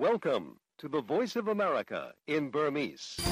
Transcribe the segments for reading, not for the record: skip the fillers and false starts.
Welcome to the Voice of America in Burmese. ။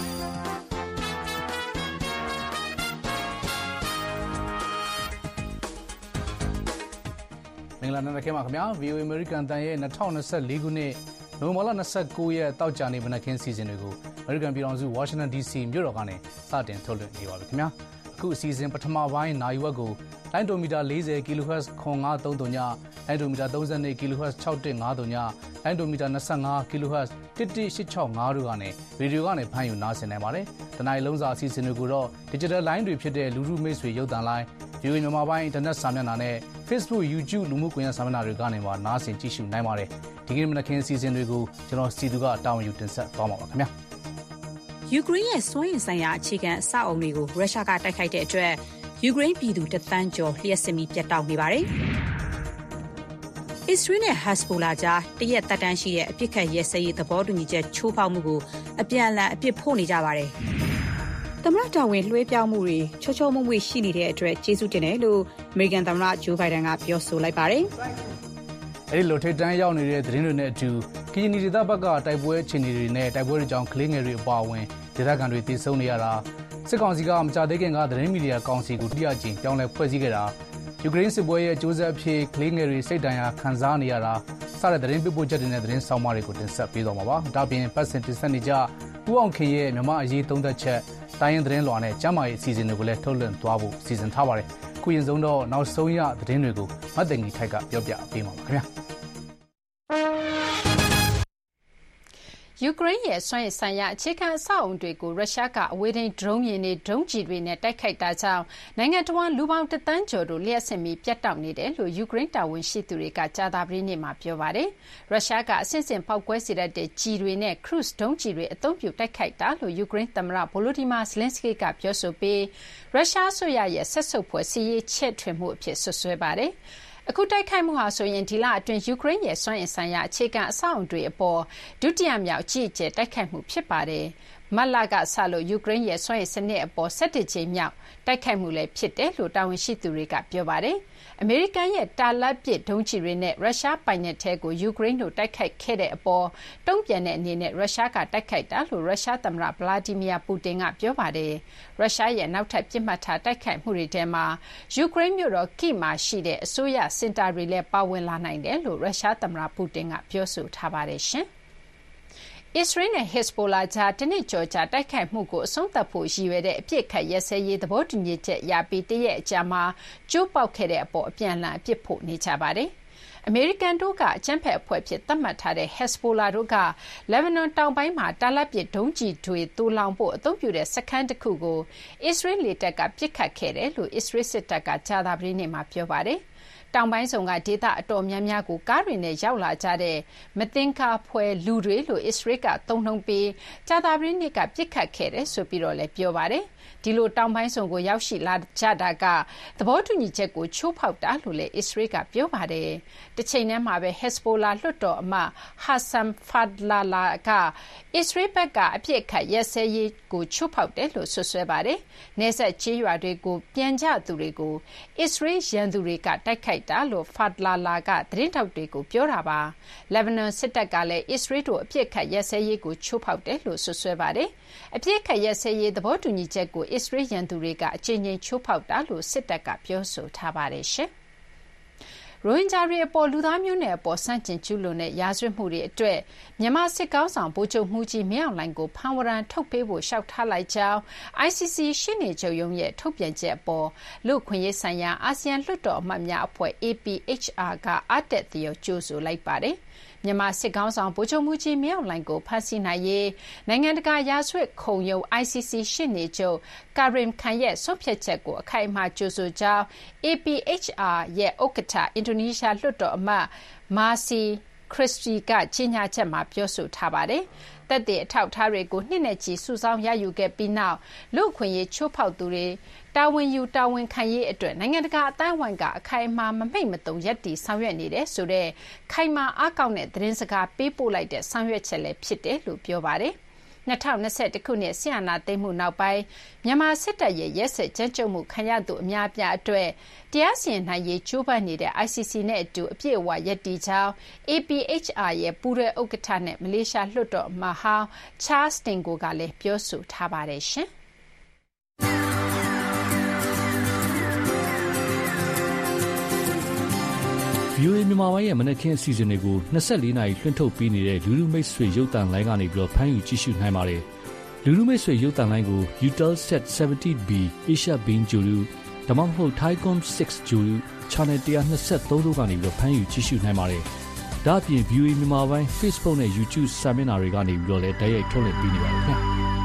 မင်္ဂလာနေ့ခင်ဗျာခင်ဗျာ VOA American တန်ရဲ့2024ခုနှစ်နိုဝင်ဘာလ29ရက်တောက်ကြနေမနက်ခင်းစီစဉ်တွေကို American ပြည်ထောင်စု Washington DC မြို့တော်ကနေစတင်ထုတ်လွှင့်နေပါပြီခင်ဗျာ။အခုအစီအစဉ်ပထမပိုင်းနိုင်ဝက်ကိုလိုင်းဒိုမီတာ40 kHz 9533ညလိုင်းဒိုမီတာ32 kHz 6153ညလိုင်းဒိုမီတာ25 kHz 11865တို့ကနေရေဒီယိုကနေဖမ်းယူနားဆင်နိုင်ပါတယ်။တနင်္လာနေ့လုံးစာအစီအစဉ်တွေကိုတော့ digital line တွေဖြစ်တဲ့လူထုမိတ်ဆွေရုပ်သံလိုင်း VOA မြန်မာပိုင်း internet စာမျက်နှာနဲ့ Facebook YouTube လူမှုကွန်ရက်စာမျက်နှာတွေကနေပါနားဆင်ကြည့်ရှုနိုင်ပါတယ်။ဒီကနေ့မနက်ခင်းအစီအစဉ်တွေကိုကျွန်တော်စီသူကတာဝန်ယူတင်ဆက်သွားမှာပါခင်ဗျာ။ယူကရိန်းရဲ့စွမ်းရည်ဆိုင်ရာအခြေခံအဆောက်အအုံတွေကိုရုရှားကတိုက်ခိုက်တဲ့အတွက်ယူကရိန်းပြည်သူ1 သန်းကျော်လျှက်စစ်မီပြတ်တောက်နေပါတယ်။အစ္စရေးနဲ့ဟက်ဇ်ဘိုလာကြားတရက်တက်တန်းရှိတဲ့အပြစ်ခတ်ရဲစဲရေးသဘောတူညီချက်ချိုးဖောက်မှုကိုအပြန်အလှန်အပြစ်ဖို့နေကြပါတယ်။သမ္မတတာဝန်လွှဲပြောင်းမှုတွေချောချောမွေ့မွေ့ရှိနေတဲ့အတွက်ကျေးဇူးတင်တယ်လို့အမေရိကန်သမ္မတဂျိုးဘိုင်ဒန်ကပြောဆိုလိုက်ပါတယ်။အဲဒီလိုထိပ်တန်းရောက်နေတဲ့သတင်းတွေနဲ့အတူကရင်နီဒေသဘက်ကတိုက်ပွဲအခြေအနေတွေနဲ့တိုက်ပွဲတွေကြောင့်ကလေးငယ်တွေအပါအဝင်ဒေသခံတွေတည်ဆုံနေရတာစစ်ကောင်စီကမကြာသေးခင်ကသတင်းမီဒီယာကောင်စီကိုတတိယကြိမ်ပြောင်းလဲဖွဲ့စည်းခဲ့တာယူကရိန်းစစ်ပွဲရဲ့အကျိုးဆက်အဖြစ်ကလေးငယ်တွေစိတ်ဒဏ်ရာခံစားနေရတာစတဲ့သတင်းပေးပို့ချက်တွေနဲ့သတင်းဆောင်မတွေကိုတင်ဆက်ပေးသွားမှာပါ။ဒါပြင်ပတ်စင်တင်ဆက်နေကြဦးအောင်ခင်ရဲ့မြန်မာအရေးသုံးသက်ချက်တိုင်းရင်သတင်းလွှာနဲ့ကျမ်းမာရေးအစီအစဉ်တွေကိုလည်းထုတ်လွှင့်သွားဖို့စီစဉ်ထားပါတယ်။ခုရင်ဆုံးတော့နောက်ဆုံးရသတင်းတွေကိုမတ်တင်ကြီးထိုက်ကပြောပြပေးမှာပါခင်ဗျာ။ယူကရိန်းရဲ့စွမ်းရည်ဆိုင်ရာအခြေခံအဆောက်အုံတွေကိုရုရှားကအဝေးထိန်းဒရုန်းယာဉ်တွေဒုံးကျည်တွေနဲ့တိုက်ခိုက်တာကြောင့်နိုင်ငံတော်လူပေါင်း1 သန်းကျော်တို့လျှက်စစ်မီပြတ်တောက်နေတယ်လို့ယူကရိန်းတာဝန်ရှိသူတွေကကြာသပတေးနေ့မှာပြောပါတယ်။ရုရှားကအဆင့်ဆင့်ပောက်ကွဲစေတတ်တဲ့ကျည်တွေနဲ့ခရုစ်ဒုံးကျည်တွေအသုံးပြုတိုက်ခိုက်တာလို့ယူကရိန်းသမ္မတဗိုလိုဒီမာဇလင်းစကီကပြောဆိုပြီးရုရှားအစိုးရရဲ့ဆက်ဆုပ်ဖွယ်စစ်ရေးချဲ့ထွင်မှုအဖြစ်ဆွဆွဲပါတယ်။အခုတိုက်ခိုက်မှုဟာဆိုရင်ဒီလအတွင်းယူကရိန်းရဲ့စွမ်းအင်ဆိုင်ရာအခြေခံအဆောက်အုံတွေအပေါ်ဒုတိယမြောက်အကြီးအကျယ်တိုက်ခိုက်မှုဖြစ်ပါတယ်။မတ်လကစလို့ယူကရိန်းရဲ့စွမ်းအင်စနစ်အပေါ်17 ကြိမ်မြောက်တိုက်ခိုက်မှုလည်းဖြစ်တယ်လို့တာဝန်ရှိသူတွေကပြောပါတယ်။အမေရိကန်ရဲ့တာလတ်ပစ်ဒုံးကျည်တွေနဲ့ရုရှားပိုင်နက်ထဲကိုယူကရိန်းတို့တိုက်ခိုက်ခဲ့တဲ့အပေါ်တုံ့ပြန်တဲ့အနေနဲ့ရုရှားကတိုက်ခိုက်တာလို့ရုရှားသမ္မတဗလာဒီမီယာပူတင်ကပြောပါတယ်။ရုရှားရဲ့နောက်ထပ်ပြစ်မှတ်ထားတိုက်ခိုက်မှုတွေထဲမှာယူကရိန်းမြို့တော်ကိမှာရှိတဲ့အစိုးရစင်တာတွေလည်းပါဝင်လာနိုင်တယ်လို့ရုရှားသမ္မတပူတင်ကပြောဆိုထားပါတယ်ရှင်။အစ္စရေးနဲ့ဟက်ဇ်ဘိုလာကြားတနစ်ကျော်ကြာတိုက်ခိုက်မှုကိုအဆုံးသတ်ဖို့ရည်ရွယ်တဲ့အပြစ်ခတ်ရဲစဲရေးသဘောတူညီချက်ရပြီးတရက်အကြာမှာကျိုးပေါက်ခဲ့တဲ့အပေါ်အပြန်အလှန်အပြစ်ဖို့နေကြပါတယ်။အမေရိကန်တို့ကအကြမ်းဖက်အဖွဲ့ဖြစ်သတ်မှတ်ထားတဲ့ဟက်ဇ်ဘိုလာတို့ကလက်ဘနွန်တောင်ပိုင်းမှာတာလတ်ပစ်ဒုံးကျည်တွေတူလောင်ဖို့အသုံးပြုတဲ့စခန်းတစ်ခုကိုအစ္စရေးလေတပ်ကပစ်ခတ်ခဲ့တယ်လို့အစ္စရေးစစ်တပ်ကကြာသပတေးနေ့မှာပြောပါတယ်။တောင်ပိုင်းဆောင်ကဒေသအတော်များများကိုကားတွေနဲ့ရောက်လာကြတဲ့မသင်္ကာဖွယ်လူတွေလို့အစ္စရေးကသုံးနှုန်းပြီးကြာသပတေးနေ့ကပစ်ခတ်ခဲ့တယ်ဆိုပြီးတော့လည်းပြောပါတယ်။ဒီလိုတောင်ပိုင်းဆောင်ကိုရောက်ရှိလာကြတာကသဘောတူညီချက်ကိုချိုးဖောက်တာလို့လည်းအစ္စရေးကပြောပါတယ်။တစ်ချိန်တည်းမှာပဲဟက်ဇ်ဘိုလာလွှတ်တော်အမတ်ဟာဆန်ဖာဒလာလာကအစ္စရေးဘက်ကအပြစ်ခတ်ရဲစဲရေးကိုချိုးဖောက်တယ်လို့ဆွဆွဲပါတယ်။နေဆက်ချေးရွာတွေကိုပြန်ကြသူတွေကိုအစ္စရေးရန်သူတွေကတိုက်ခိုက်တာလို့ဖာဒလာလာကသတင်းထောက်တွေကိုပြောတာပါ။လက်ဘနွန်စစ်တပ်ကလည်းအစ္စရေးတို့အပြစ်ခတ်ရဲစဲရေးကိုချိုးဖောက်တယ်လို့ဆွဆွဲပါတယ်။အပြစ်ခတ်ရဲစဲရေးသဘောတူညီချက်ကိုအစ္စရေးရန်သူတွေကအကြိမ်ကြိမ်ချိုးဖောက်တာလို့စစ်တပ်ကပြောဆိုထားပါတယ်ရှင်။ရိုဟင်ဂျာတွေအပေါ်လူသားမျိုးနွယ်အပေါ်ဆန့်ကျင်ကျူးလွန်တဲ့ရာဇဝတ်မှုတွေအတွက်မြန်မာစစ်ကောင်းဆောင်ဗိုလ်ချုပ်မှူးကြီးမင်းအောင်လှိုင်ကိုဖမ်းဝရမ်းထုတ်ပေးဖို့လျှောက်ထားလိုက်ကြောင်း ICC ရှေ့နေချုပ်ရုံးရဲ့ထုတ်ပြန်ချက်အပေါ်လူ့အခွင့်အရေးဆိုင်ရာအာဆီယံလွှတ်တော်အမတ်များအဖွဲ့ APHR ကအားတက်သရောကြိုးဆိုလိုက်ပါတယ်။မြန်မာစစ်ကောင်းဆောင်ဗိုလ်ချုပ်မှူးကြီးမင်းအောင်လှိုင်ကိုဖမ်းဆီးနိုင်ရေးနိုင်ငံတကာရာဇဝတ်ခုံရုံး ICC ရှေ့နေချုပ်ကာရင်ခန်ရဲ့ဆုံးဖြတ်ချက်ကိုအခိုင်အမာကြိုဆိုကြောင်း APHR ရဲ့ဥက္ကဋ္ဌအင်ဒိုနီးရှားလွှတ်တော်အမတ်မာစီခရစ္စတီကကြေညာချက်မှာပြောဆိုထားပါတယ်။သက်သေအထောက်အထားတွေကိုနှစ်နဲ့ချီစုဆောင်းရယူခဲ့ပြီးနောက်လူ့အခွင့်အရေးချိုးဖောက်သူတွေတာဝန်ယူတာဝန်ခံရေးအတွက်နိုင်ငံတကာအတိုင်းအဝိုင်းကအခိုင်အမာမမိတ်မတုံရပ်တည်ဆောင်ရွက်နေတယ်ဆိုတဲ့ခိုင်မာအားကောင်းတဲ့သတင်းစကားပေးပို့လိုက်တဲ့ဆောင်ရွက်ချက်လည်းဖြစ်တယ်လို့ပြောပါတယ်။ 2021 ခုနှစ်စစ်အာဏာသိမ်းမှုနောက်ပိုင်းမြန်မာစစ်တပ်ရဲ့ရက်စက်ကြမ်းကြုတ်မှုခံရသူအများအပြားအတွက်တရားစီရင်နိုင်ရေးကြိုးပမ်းနေတဲ့ ICC နဲ့အတူအပြည့်အဝရပ်တည်ကြောင်း APHR ရဲ့ပူးတွဲဥက္ကဋ္ဌနဲ့မလေးရှားလွှတ်တော်အမတ်ဟောင်း Charles Tingo ကလည်းပြောဆိုထားပါတယ်ရှင်။ VOA မြန်မာပိုင်းရဲ့မနက်ခင်းအစီအစဉ်တွေကို24နာရီလွှင့်ထုတ်ပေးနေတဲ့လူလူမိတ်ဆွေရုပ်သံလိုင်းကနေဖမ်းယူကြည့်ရှုနိုင်ပါတယ်။လူလူမိတ်ဆွေရုပ်သံလိုင်းကို Eutelsat 70B Asia Beam Guru ဒါမှမဟုတ် Thaicom 6 Guru Channel 123တို့ကနေဖမ်းယူကြည့်ရှုနိုင်ပါတယ်။ဒါ့အပြင် VOA မြန်မာပိုင်း Facebook နဲ့ YouTube စာမျက်နှာတွေကနေလည်းတိုက်ရိုက်ထုတ်လွှင့်ပေးနေပါတယ်ခင်ဗျာ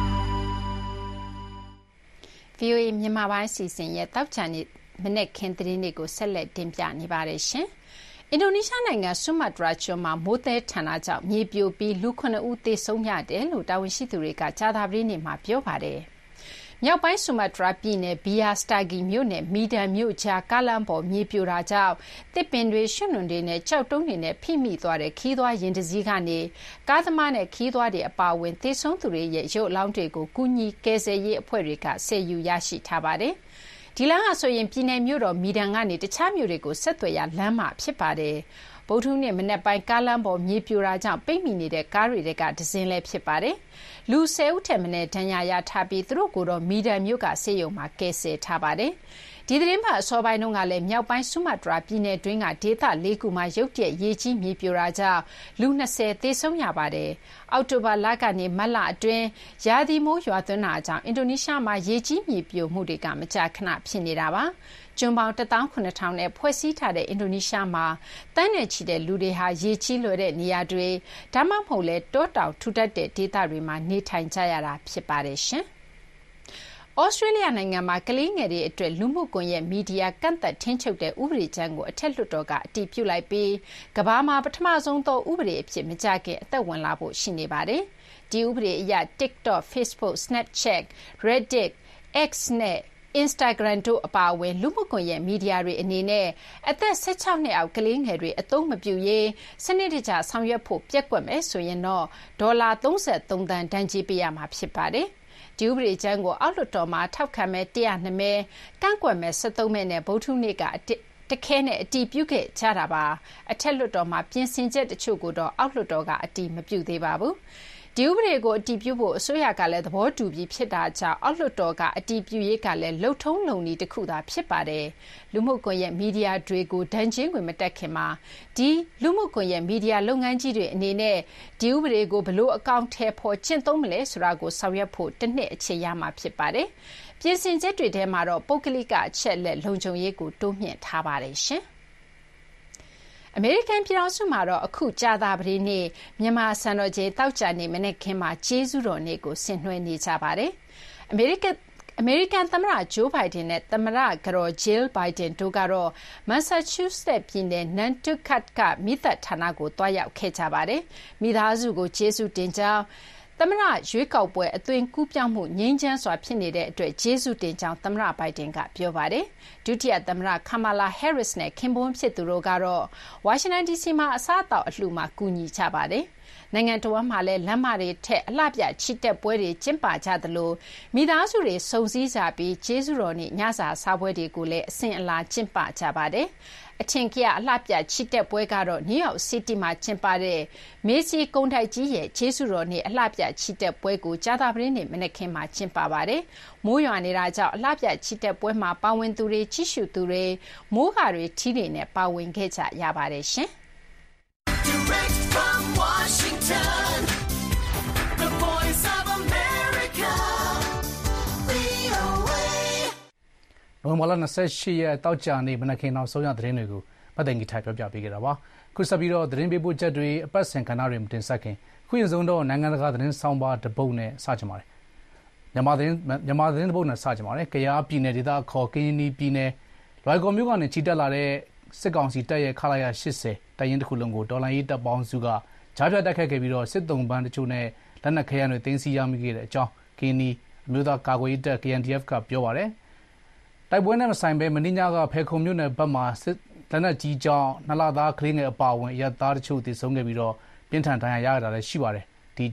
။ VOA မြန်မာပိုင်းအစီအစဉ်ရဲ့တောက်ချန်နေ့မနက်ခင်းသတင်းတွေကိုဆက်လက်တင်ပြနေပါတယ်ရှင်။အင်ဒိုနီးရှားနိုင်ငံဆူမာတရာကျွန်းမှာမိုးသည်းထန်တာကြောင့်မြေပြိုပြီးလူ9ဦးသေဆုံးရတယ်လို့တာဝန်ရှိသူတွေကကြာသပတေးနေ့မှာပြောပါတယ်။မြောက်ပိုင်းဆူမာတရာပြည်နယ်ဘီယာစတာဂီမြို့နယ်မီဒန်မြို့ကြားကားလမ်းပေါ်မြေပြိုတာကြောင့်တစ်ပင်တွေရွှံ့နွံတွေနဲ့ကြောက်တုံးတွေနဲ့ဖိမိသွားတဲ့ခီးသွွားရင်တစည်းကနေကားသမားနဲ့ခီးသွွားတွေအပါအဝင်သေဆုံးသူတွေရဲ့ရုပ်အလောင်းတွေကိုကူညီကယ်ဆယ်ရေးအဖွဲ့တွေကဆယ်ယူရရှိထားပါတယ်။ဒီလမ်းဟာဆိုရင်ပြည်နယ်မြို့တော်မီဒန်ကနေတခြားမြို့တွေကိုဆက်သွယ်ရာလမ်းမဖြစ်ပါတယ်။ဗုဒ္ဓဟူးနေ့မနက်ပိုင်းကားလမ်းပေါ်မြေပြိုတာကြောင့်ပိတ်မိနေတဲ့ကားတွေကတစင်းလည်းဖြစ်ပါတယ်။လူ10ဦးထက်မနည်းဒဏ်ရာရထားပြီးသူတို့ကိုတော့မီဒန်မြို့ကဆေးရုံမှာကယ်ဆယ်ထားပါတယ်။ဒီသတင်းပတ်အစောပိုင်းတုန်းကလည်းမြောက်ပိုင်းဆူမာတရာပြည်နယ်တွင်းကဒေသ၄ခုမှာရုတ်တရက်ရေကြီးမြေပြိုတာကြောင့်လူ20သေဆုံးရပါတယ်။အောက်တိုဘာလကနေမတ်လအတွင်းရာသီမိုးရွာသွန်းတာကြောင့်အင်ဒိုနီးရှားမှာရေကြီးမြေပြိုမှုတွေကမကြာခဏဖြစ်နေတာပါ။ကျွန်းပေါင်း17000နဲ့ဖွဲ့စည်းထားတဲ့အင်ဒိုနီးရှားမှာတန်းနဲ့ချီတဲ့လူတွေဟာရေကြီးလွယ်တဲ့နေရာတွေဒါမှမဟုတ်လဲတောတောင်ထူထပ်တဲ့ဒေသတွေမှာနေထိုင်ကြရတာဖြစ်ပါတယ်ရှင်။ဩစတြေးလျနိုင်ငံမှာကလေးငယ်တွေအတွက်လူမှုကွန်ရက်မီဒီယာကန့်သတ်ထိန်းချုပ်တဲ့ဥပဒေကြမ်းကိုအထက်လွှတ်တော်ကအတည်ပြုလိုက်ပြီးကမ္ဘာမှာပထမဆုံးသောဥပဒေအဖြစ်မကြာခင်အသက်ဝင်လာဖို့ရှိနေပါတယ်။ဒီဥပဒေအရ TikTok, Facebook, Snapchat, Reddit, X နဲ့ Instagram တို့အပါအဝင်လူမှုကွန်ရက်မီဒီယာတွေအနေနဲ့အသက်16နှစ်အောက်ကလေးငယ်တွေအသုံးမပြုရေးစနစ်တကျဆောင်ရွက်ဖို့ပျက်ကွက်မယ်ဆိုရင်တော့ဒေါ်လာ33သန်းတန်ကြေးပေးရမှာဖြစ်ပါတယ်။ဒီဥပဒေကြမ်းကိုအောက်လွှတ်တော်မှာထောက်ခံမဲ102မဲကန့်ကွက်မဲ73မဲနဲ့ဗုဒ္ဓဟူးနေ့ကတခဲနဲ့အတည်ပြုခဲ့ကြတာပါအထက်လွှတ်တော်မှာပြင်ဆင်ချက်တချို့ကိုတော့အောက်လွှတ်တော်ကအတည်မပြုသေးပါဘူးဒီဥပဒေကိုအတည်ပြုဖို့အစိုးရကလည်းသဘောတူပြီးဖြစ်တာကြောင့်အောက်လွှတ်တော်ကအတည်ပြုရေးကလည်းလှုပ်ထုံးလုံနည်းတစ်ခုသာဖြစ်ပါတယ်လူမှုကွန်ရက်မီဒီယာတွေကိုဒဏ်ချင်းဝင်မတက်ခင်မှာဒီလူမှုကွန်ရက်မီဒီယာလုပ်ငန်းကြီးတွေအနေနဲ့ဒီဥပဒေကိုဘလို့အကောင့်ထဲပေါ်ကျင့်သုံးမလဲဆိုတာကိုဆောင်ရွက်ဖို့တစ်နှစ်အချိန်ရမှာဖြစ်ပါတယ်ပြင်ဆင်ချက်တွေထဲမှာတော့ပုဂ္ဂလိကအချက်လက်လုံခြုံရေးကိုတိုးမြှင့်ထားပါတယ်ရှင်အမေရိကန်ပြည်ထောင်စုမှာတော့အခုကြာသပတေးနေ့မြန်မာစံတော်ချိန်တောက်ကြနေမနေ့ခင်းမှာကျေးဇူးတော်နေ့ကိုဆင်နွှဲနေကြပါတယ်။အမေရိကန်သမ္မတဂျိုးဘိုင်ဒန်နဲ့သမ္မတကတော်ဂျီလ်ဘိုင်ဒန်တို့ကတော့မန်ဆာချူးဆက်ပြည်နယ်နန်တူကတ်ကမိသက်ဌာနကိုတွားရောက်ခဲ့ကြပါတယ်။မိသားစုကိုကျေးဇူးတင်ကြောင်းသမ္မတရွေးကောက်ပွဲအသွင်ကူးပြောင်းမှုငြိမ်းချမ်းစွာဖြစ်နေတဲ့အတွက်ကျေးဇူးတင်ကြောင်းသမ္မတဘိုင်ဒန်ကပြောပါတယ်။ဒုတိယသမ္မတကာမာလာဟဲရစ်နဲ့ခင်ပွန်းဖြစ်သူတို့ကတော့ဝါရှင်တန် DC မှာအစားအသောက်အလှူမှာကူညီကြပါတယ်။နိုင်ငံတော်မှာလည်းလမ်းမတွေထက်အလှပြချီတက်ပွဲတွေကျင်းပကြသလိုမိသားစုတွေစုံစည်းကြပြီးကျေးဇူးတော်နေ့ညစာစားပွဲတွေကိုလည်းအစဉ်အလာကျင်းပကြပါတယ်။အထင်ကရအလှပြချီတက်ပွဲကတော့နယူးယောက်စီးတီးမှာကျင်းပတဲ့မေစီကုန်တိုက်ကြီးရဲ့ကျေးဇူးတော်နေ့အလှပြချီတက်ပွဲကိုကြာသပတေးနေ့မနက်ခင်းမှာကျင်းပပါတယ်။မိုးရွာနေတာကြောင့်အလှပြချီတက်ပွဲမှာပါဝင်သူတွေကြီးစုသူတွေမိုးကာတွေထီးတွေနဲ့ပါဝင်ခဲ့ကြရပါတယ်ရှင်။ Direct from Washington, the Voice of America, VOA နိုဝင်ဘာလ28ရက်တောက်ကြနေမနက်ခင်းနောက်ဆုံးရသတင်းတွေကိုဖတ်သိင္ကြီးထိုက်ပြောပြပေးခဲ့တာပါခုဆက်ပြီးတော့သတင်းပေးပို့ချက်တွေအပတ်စဉ်ကဏ္ဍတွေမတင်ဆက်ခင်ခုရင်ဆုံးတော့နိုင်ငံတကာသတင်းဆောင်ပါတပုတ်နဲ့စကြပါတယ်မြန်မာသတင်းတပုတ်နဲ့စကြပါတယ်ကယားပြည်နယ်ဒေသခေါ်ကရင်ပြည်နယ်လွိုင်ကော်မြို့ကနေချီတက်လာတဲ့စစ်ကောင်စီတပ်ရဲ့ခလာရ80တပ်ရင်းတစ်ခုလုံးကိုဒေါ်လာရေးတပ်ပေါင်းစုကကြားဖြတ်တိုက်ခတ်ခဲ့ပြီးတော့စစ်တုံးပန်းတချို့နဲ့လက်နက်ခဲယမ်းတွေတင်းစီရမိခဲ့တဲ့အကြောင်းကရင်အမျိုးသားကာကွယ်ရေးတပ် KNDF ကပြောပါတယ်တိုက်ပွဲနဲ့မဆိုင်ဘဲမင်းညကဖဲခုံမြို့နယ်ဘက်မှာစစ်လက်နက်ကြီးကြောင့်နှစ်လသားကလေးငယ်အပါအဝင်ရပ်သားတချို့တည်ဆုံးခဲ့ပြီးတော့ပြင်းထန်ဒဏ်ရာရတာလည်းရှိပါတယ်ဒီအကြောင်း